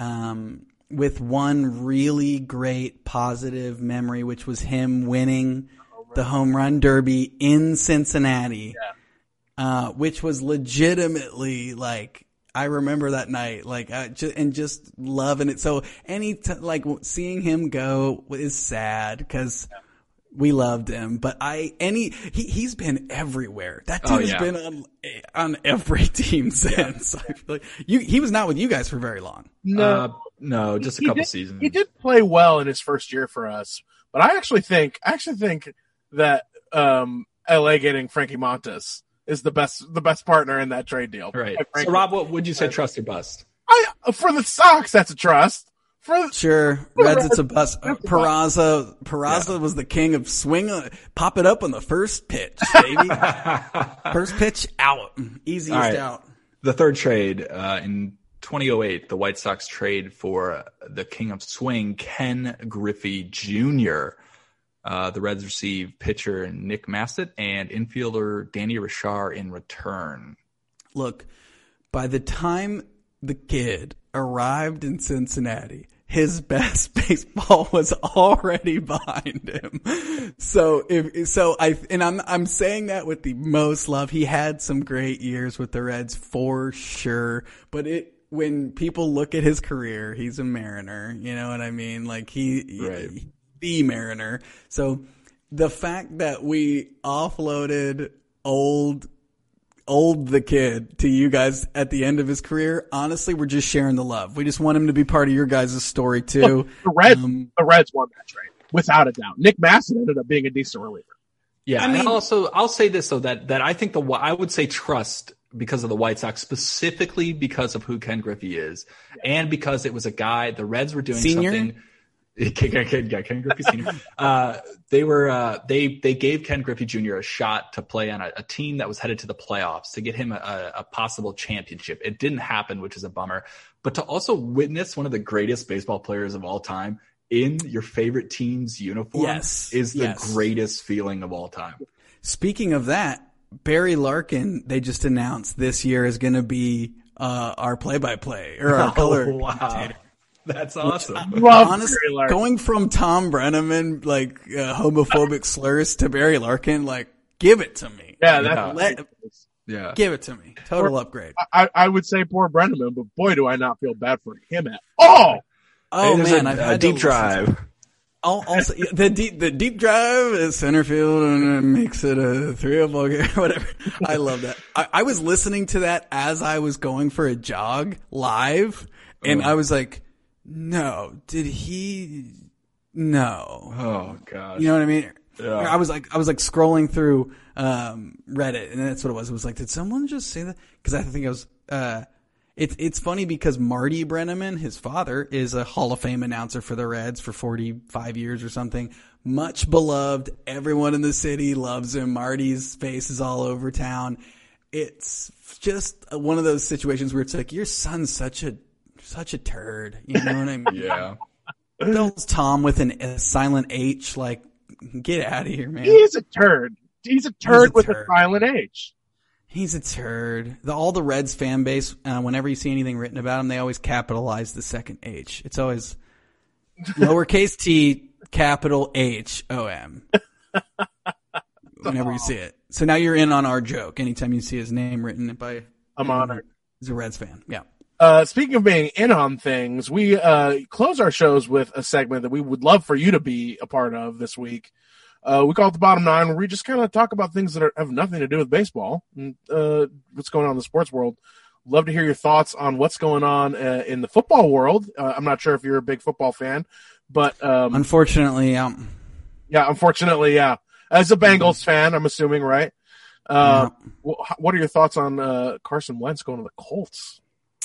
um, with one really great positive memory, which was him winning the home run derby in Cincinnati, yeah. uh, which was legitimately like, I remember that night, like, uh, ju- and just loving it. So any, t- like seeing him go is sad because yeah. we loved him, but I, any, he, he's been everywhere. That dude oh, has yeah. been on, on every team since. Yeah. I feel like you, he was not with you guys for very long. No, uh, no, just a he couple did, seasons. He did play well in his first year for us, but I actually think, I actually think that, um, L A getting Frankie Montas is the best, the best partner in that trade deal. Right. So Rob, what would you say, trust or bust? I, for the Sox, that's a trust. For, sure, for Reds, Reds, it's a bust. Uh, Peraza, Peraza yeah. was the king of swing, uh, pop it up on the first pitch, baby. First pitch out, easiest right. out. The third trade uh, in twenty oh eight, the White Sox trade for the king of swing, Ken Griffey Junior Uh, the Reds received pitcher Nick Massett and infielder Danny Richard in return. Look, by the time the kid arrived in Cincinnati, his best baseball was already behind him. So if, so I, and I'm, I'm saying that with the most love. He had some great years with the Reds for sure, but it, when people look at his career, he's a Mariner, you know what I mean? Like he, right. he the Mariner. So the fact that we offloaded old, old the kid to you guys at the end of his career, honestly, we're just sharing the love. We just want him to be part of your guys' story too. Look, the Reds, um, the Reds won that trade without a doubt. Nick Massett ended up being a decent reliever. Yeah, I mean, and also I'll say this though, that that I think the I would say trust because of the White Sox, specifically because of who Ken Griffey is, yeah. and because it was a guy the Reds were doing Senior? something. Ken, Ken, yeah, Ken Griffey Senior Uh, they were uh, they they gave Ken Griffey Junior a shot to play on a, a team that was headed to the playoffs to get him a, a possible championship. It didn't happen, which is a bummer. But to also witness one of the greatest baseball players of all time in your favorite team's uniform yes, is the yes. greatest feeling of all time. Speaking of that, Barry Larkin, they just announced this year is going to be uh, our play-by-play or our oh, color. Wow. That's awesome. Love Honestly, going from Tom Brenneman, like uh, homophobic slurs to Barry Larkin, like give it to me. Yeah, that's Let, yeah. Give it to me. Total or, upgrade. I, I would say poor Brenneman, but boy, do I not feel bad for him at all. Oh hey, man, a, I've a had deep to drive. I'll also the deep the deep drive is center field and it makes it a three oh ball game, whatever. I love that. I, I was listening to that as I was going for a jog live, and oh. I was like, no, did he? No. Oh gosh. You know what I mean? Yeah. I was like, I was like scrolling through um, Reddit, and that's what it was. It was like, did someone just say that? Because I think I was. Uh, it's it's funny because Marty Brenneman, his father, is a Hall of Fame announcer for the Reds for forty-five years or something. Much beloved. Everyone in the city loves him. Marty's face is all over town. It's just one of those situations where it's like, your son's such a such a turd. You know what I mean? Yeah. Spells Tom with an, a silent H. Like, get out of here, man. He is a turd. He's a turd He's a with turd. a silent H. He's a turd. The, all the Reds fan base, uh, whenever you see anything written about him, they always capitalize the second H. It's always lowercase t, capital H O M. Whenever you see it. So now you're in on our joke. Anytime you see his name written by, I'm honored. He's a Reds fan. Yeah. Uh, speaking of being in on things, we uh, close our shows with a segment that we would love for you to be a part of this week. Uh, we call it the Bottom Nine, where we just kind of talk about things that are, have nothing to do with baseball, and, uh, what's going on in the sports world. Love to hear your thoughts on what's going on uh, in the football world. Uh, I'm not sure if you're a big football fan, but um, unfortunately, um, yeah, unfortunately, yeah. As a Bengals fan, I'm assuming, right? Uh, yeah. What are your thoughts on uh, Carson Wentz going to the Colts?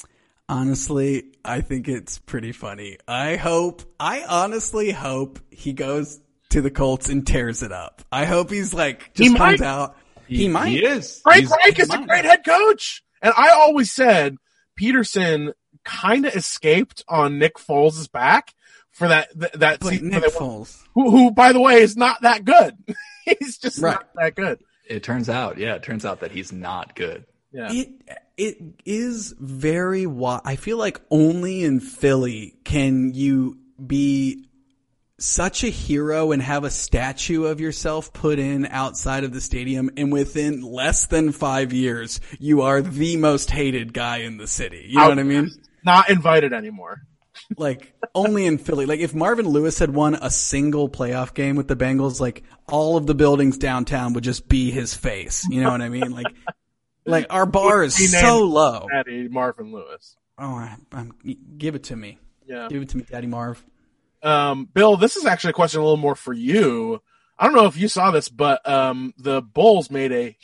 Honestly, I think it's pretty funny. I hope, I honestly hope he goes to the Colts and tears it up. I hope he's like, just he comes might. out. He, he might. He is. Frank He's, Reich is a great head coach. And I always said Peterson kind of escaped on Nick Foles' back for that, that, that But season. Nick were, Foles. Who, who, by the way, is not that good. He's just Right. not that good. It turns out, yeah, it turns out that he's not good. Yeah. It it is very wi- I feel like only in Philly can you be such a hero and have a statue of yourself put in outside of the stadium, and within less than five years you are the most hated guy in the city. You know what I mean? Not invited anymore. Like, only in Philly. Like, if Marvin Lewis had won a single playoff game with the Bengals, like, all of the buildings downtown would just be his face. You know what I mean? Like, like our bar is He so named low. Daddy Marvin Lewis. Oh, I, I'm, give it to me. Yeah. Give it to me, Daddy Marv. Um, Bill, this is actually a question a little more for you. I don't know if you saw this, but um, the Bulls made a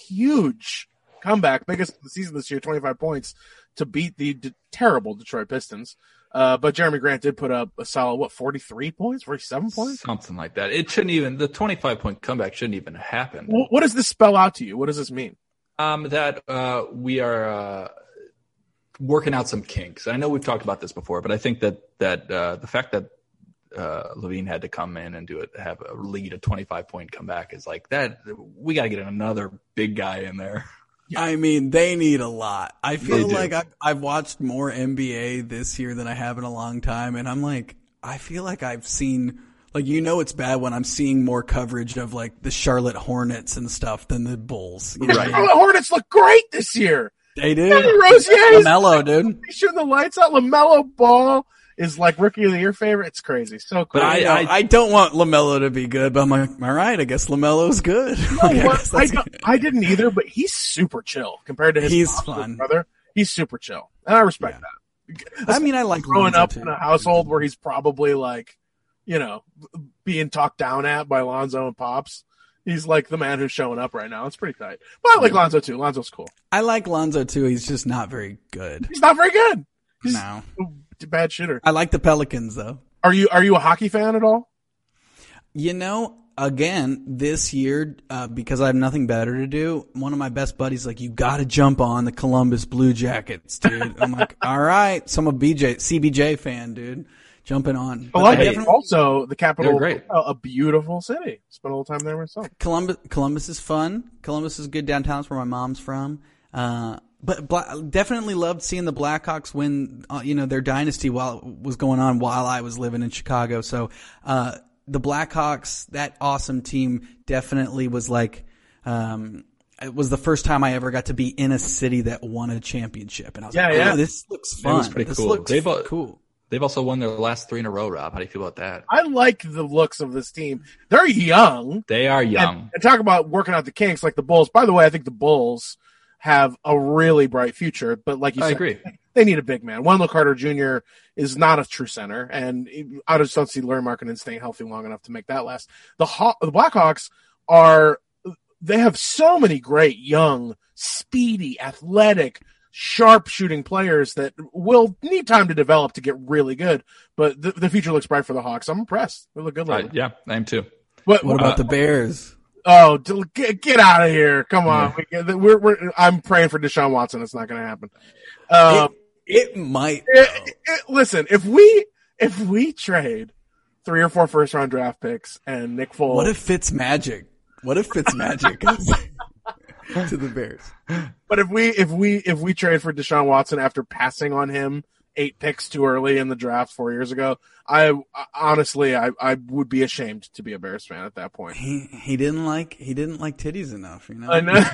huge comeback, biggest of the season this year, twenty-five points, to beat the d- terrible Detroit Pistons. Uh, but Jeremy Grant did put up a solid, what, forty-three points, forty-seven points? Something like that. It shouldn't even, the twenty-five point comeback shouldn't even happen. Well, what does this spell out to you? What does this mean? Um, that uh, we are uh, working out some kinks. I know we've talked about this before, but I think that that uh, the fact that uh, Levine had to come in and do it, have a lead, a twenty-five point comeback is like that. We got to get another big guy in there. Yeah. I mean, they need a lot. I feel They do. like I've, I've watched more N B A this year than I have in a long time, and I'm like, I feel like I've seen, like, you know, it's bad when I'm seeing more coverage of like the Charlotte Hornets and stuff than the Bulls. You know The what I mean? Charlotte Hornets look great this year. They do. Kenny Rozier is LaMelo, dude. he's shooting the lights out. LaMelo Ball is like rookie of the year favorite. It's crazy. So cool. But I, know, I- I don't want LaMelo to be good, but I'm like, all right, I guess LaMelo's good. You know Like, I what? guess I, that's don't- good. I didn't either, but he's super chill compared to his He's monster fun. brother. He's super chill, and I respect Yeah. that. I mean, I like Growing Lonzo up too. in a household where he's probably like, you know, being talked down at by Lonzo and Pops. He's like the man who's showing up right now. It's pretty tight. But I like Lonzo too. Lonzo's cool. I like Lonzo too. He's just not very good. He's not very good. He's No. a bad shooter. I like the Pelicans though. Are you are you a hockey fan at all? You know, again, this year, uh, because I have nothing better to do, one of my best buddies like, you gotta jump on the Columbus Blue Jackets, dude. I'm like, all right. So I'm a B J, C B J fan, dude. Jumping on. I But like I it. definitely- Also, the capital, They're great. a, a beautiful city. Spent a little time there myself. Columbus, Columbus is fun. Columbus is good downtown. It's where my mom's from. Uh, but Bla- definitely loved seeing the Blackhawks win, uh, you know, their dynasty while it was going on while I was living in Chicago. So, uh, the Blackhawks, that awesome team definitely was like, um, it was the first time I ever got to be in a city that won a championship. And I was Yeah, like, yeah. oh, this looks fun. was pretty this cool. looks They've, uh, cool. They've also won their last three in a row, Rob. How do you feel about that? I like the looks of this team. They're young. They are young. And, and talk about working out the kinks like the Bulls. By the way, I think the Bulls have a really bright future, but like you I said, agree. they need a big man. Wendell Carter Junior is not a true center, and I just don't see Larry Markkinen staying healthy long enough to make that last. The Haw- the Blackhawks are they have so many great young, speedy, athletic, sharp shooting players that will need time to develop to get really good. But the, the future looks bright for the Hawks. I'm impressed. They look good I, lately. yeah, I am too. What, What uh, about the Bears? Oh, d- get, get out of here! Come on, we, we're, we're. I'm praying for Deshaun Watson. It's not going to happen. Um, It, it might. it, it, listen, if we if we trade three or four first round draft picks and Nick Foles, what if Fitzmagic? What if Fitzmagic comes to the Bears? But if we if we if we trade for Deshaun Watson after passing on him eight picks too early in the draft four years ago, I honestly I, I would be ashamed to be a Bears fan at that point. He he didn't like he didn't like titties enough, you know. I know.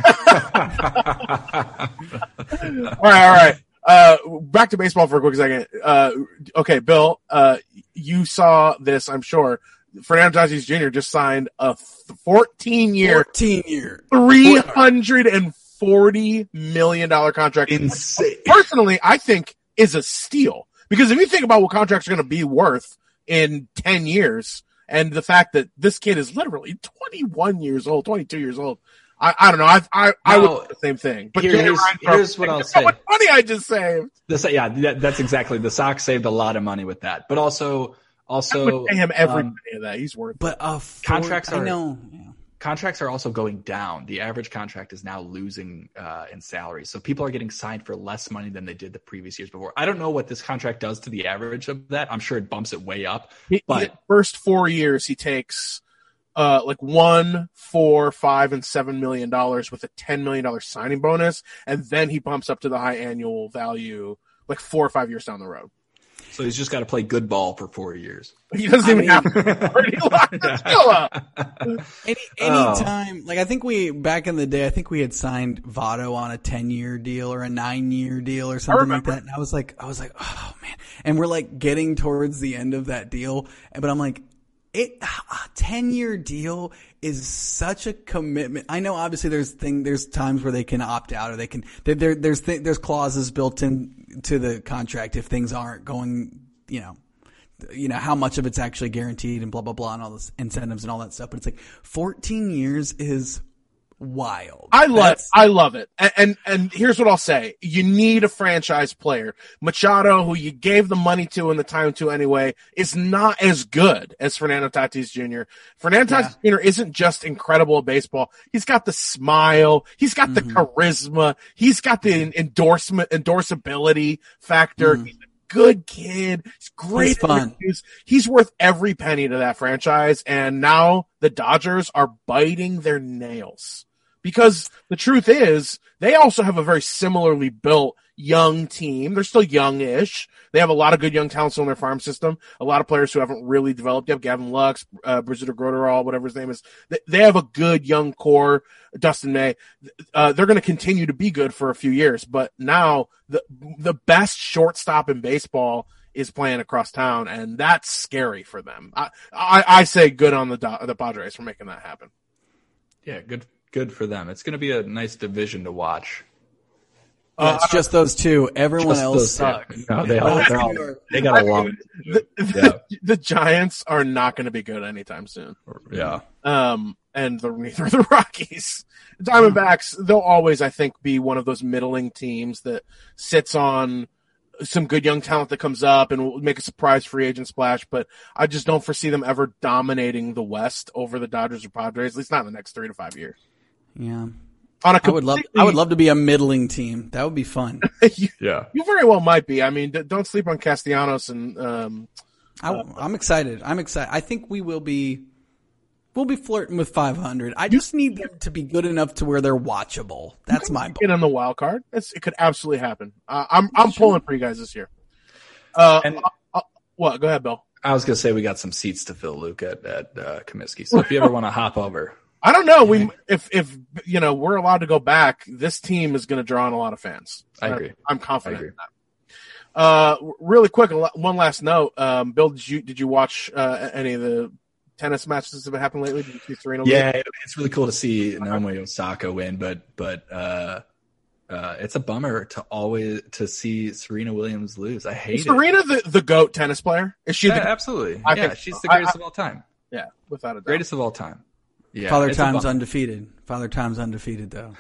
all right, all right. Uh, back to baseball for a quick second. Uh, okay, Bill, uh, you saw this, I'm sure. Fernando Tatis Junior just signed a fourteen year, fourteen year, three hundred forty million dollars contract. Insane. Personally, I think is a steal, because if you think about what contracts are going to be worth in ten years, and the fact that this kid is literally twenty-one years old, twenty-two years old, I, I don't know. I I, I would do the same thing. But here, here's, here's what I'll say. How much money I just saved. This, yeah, that, that's exactly. The Sox saved a lot of money with that, but also, also I would pay him every um, penny of that. He's worth. But uh, for, contracts are I know. Yeah. Contracts are also going down. The average contract is now losing uh, in salary, so people are getting signed for less money than they did the previous years before. I don't know what this contract does to the average of that. I'm sure it bumps it way up. He, but he, first four years, he takes. Uh, like one, four, five, and seven million dollars with a ten million dollar signing bonus, and then he bumps up to the high annual value like four or five years down the road. So he's just got to play good ball for four years. He doesn't I even mean, have to already lock the deal up. Any any time, like I think we back in the day, I think we had signed Votto on a ten year deal or a nine year deal or something like that, and I was like, I was like, oh man, and we're like getting towards the end of that deal, but I'm like. It a ten year deal is such a commitment. I know obviously there's thing there's times where they can opt out or they can there, there there's th- there's clauses built in to the contract if things aren't going, you know, you know how much of it's actually guaranteed and blah blah blah and all this incentives and all that stuff. But it's like fourteen years is wild. I love I love it. And, and and here's what I'll say. You need a franchise player. Machado, who you gave the money to and the time to anyway, is not as good as Fernando Tatis Junior Fernando Yeah. Tatis Junior isn't just incredible at baseball. He's got the smile. He's got the Mm-hmm. charisma. He's got the endorsement, endorsability factor. Mm. He's a good kid. He's great. He's fun. Interviews. He's worth every penny to that franchise. And now the Dodgers are biting their nails. Because the truth is, they also have a very similarly built young team. They're still youngish. They have a lot of good young talent still in their farm system. A lot of players who haven't really developed yet. Gavin Lux, uh, Brizider Groterol, whatever his name is. They, they have a good young core. Dustin May. Uh, they're going to continue to be good for a few years. But now the the best shortstop in baseball is playing across town, and that's scary for them. I I, I say good on the the Padres for making that happen. Yeah, good. Good for them. It's going to be a nice division to watch. Yeah, it's just those two. Everyone Just else those- sucks. No, they all, they're all, they got a long. The, the, the Giants are not going to be good anytime soon. Yeah. Um, and the, neither are the Rockies. The Diamondbacks, they'll always, I think, be one of those middling teams that sits on some good young talent that comes up and will make a surprise free agent splash. But I just don't foresee them ever dominating the West over the Dodgers or Padres, at least not in the next three to five years. Yeah. On a I would love I would love to be a middling team. That would be fun. you, Yeah. you very well might be. I mean, d- don't sleep on Castellanos and um, I, I'm excited. I'm excited. I think we will be we'll be flirting with five hundred. I just need them to be good enough to where they're watchable. That's my goal. get on the wild card. It's, it could absolutely happen. Uh, I'm I'm pulling for you guys this year. Uh, And- uh, uh, what? Go ahead, Bill. I was going to say we got some seats to fill, Luke, at, at uh, Comiskey. So if you ever want to hop over. I don't know. We if if you know we're allowed to go back, this team is going to draw on a lot of fans. I agree. I'm confident. I agree. In that. Uh, really quick, one last note. Um, Bill, did you did you watch uh, any of the tennis matches that have been happening lately? Did you see Serena? Yeah, it, it's really cool to see Naomi Osaka win, but but uh, uh, it's a bummer to always to see Serena Williams lose. I hate Is Serena it. the, the GOAT tennis player? Is she? Yeah, the, absolutely. I yeah, think she's so. the greatest I- of all time. yeah, without a doubt. Greatest of all time. Yeah, Father it's a Time's bummer. undefeated. Father Time's undefeated though.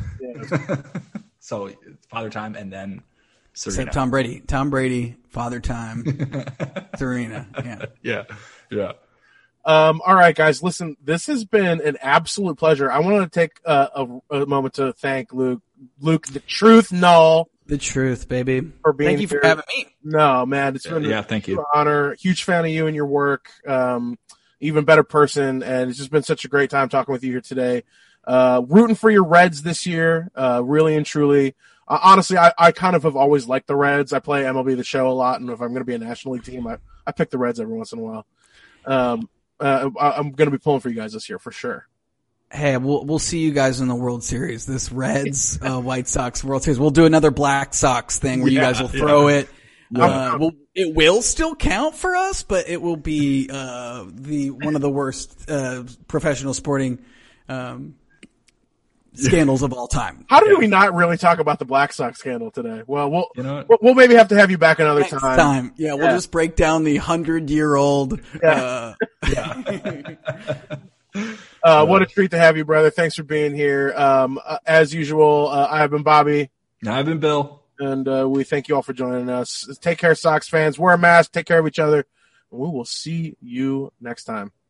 So Father Time and then Serena. Except Tom Brady. Tom Brady, Father Time, Serena. Yeah. Yeah, yeah. Um, all right, guys, listen, this has been an absolute pleasure. I want to take uh, a, a moment to thank Luke, Luke, the Truth Null, The truth, baby. For being thank you here. for having me. No, man, it's been yeah, yeah thank you. An honor. Huge fan of you and your work. Um, even better person, and it's just been such a great time talking with you here today. Uh, rooting for your Reds this year, uh, really and truly. Uh, honestly, I, I kind of have always liked the Reds. I play M L B The Show a lot, and if I'm going to be a National League team, I, I pick the Reds every once in a while. Um, uh, I, I'm going to be pulling for you guys this year for sure. Hey, we'll we'll see you guys in the World Series. This Reds uh, White Sox World Series. We'll do another Black Sox thing where yeah, you guys will throw yeah. it. Uh, we'll, it will still count for us, but it will be uh, the one of the worst uh, professional sporting um, scandals of all time. How did yeah. we not really talk about the Black Sox scandal today? Well, we'll you know we'll, we'll maybe have to have you back another Next time. time. Yeah, we'll yeah. just break down the hundred-year-old. Yeah. Uh, yeah. uh, what a treat to have you, brother. Thanks for being here. Um, uh, as usual, uh, I have been Bobby. I've been Bill. And uh, we thank you all for joining us. Take care, Sox fans. Wear a mask. Take care of each other. We will see you next time.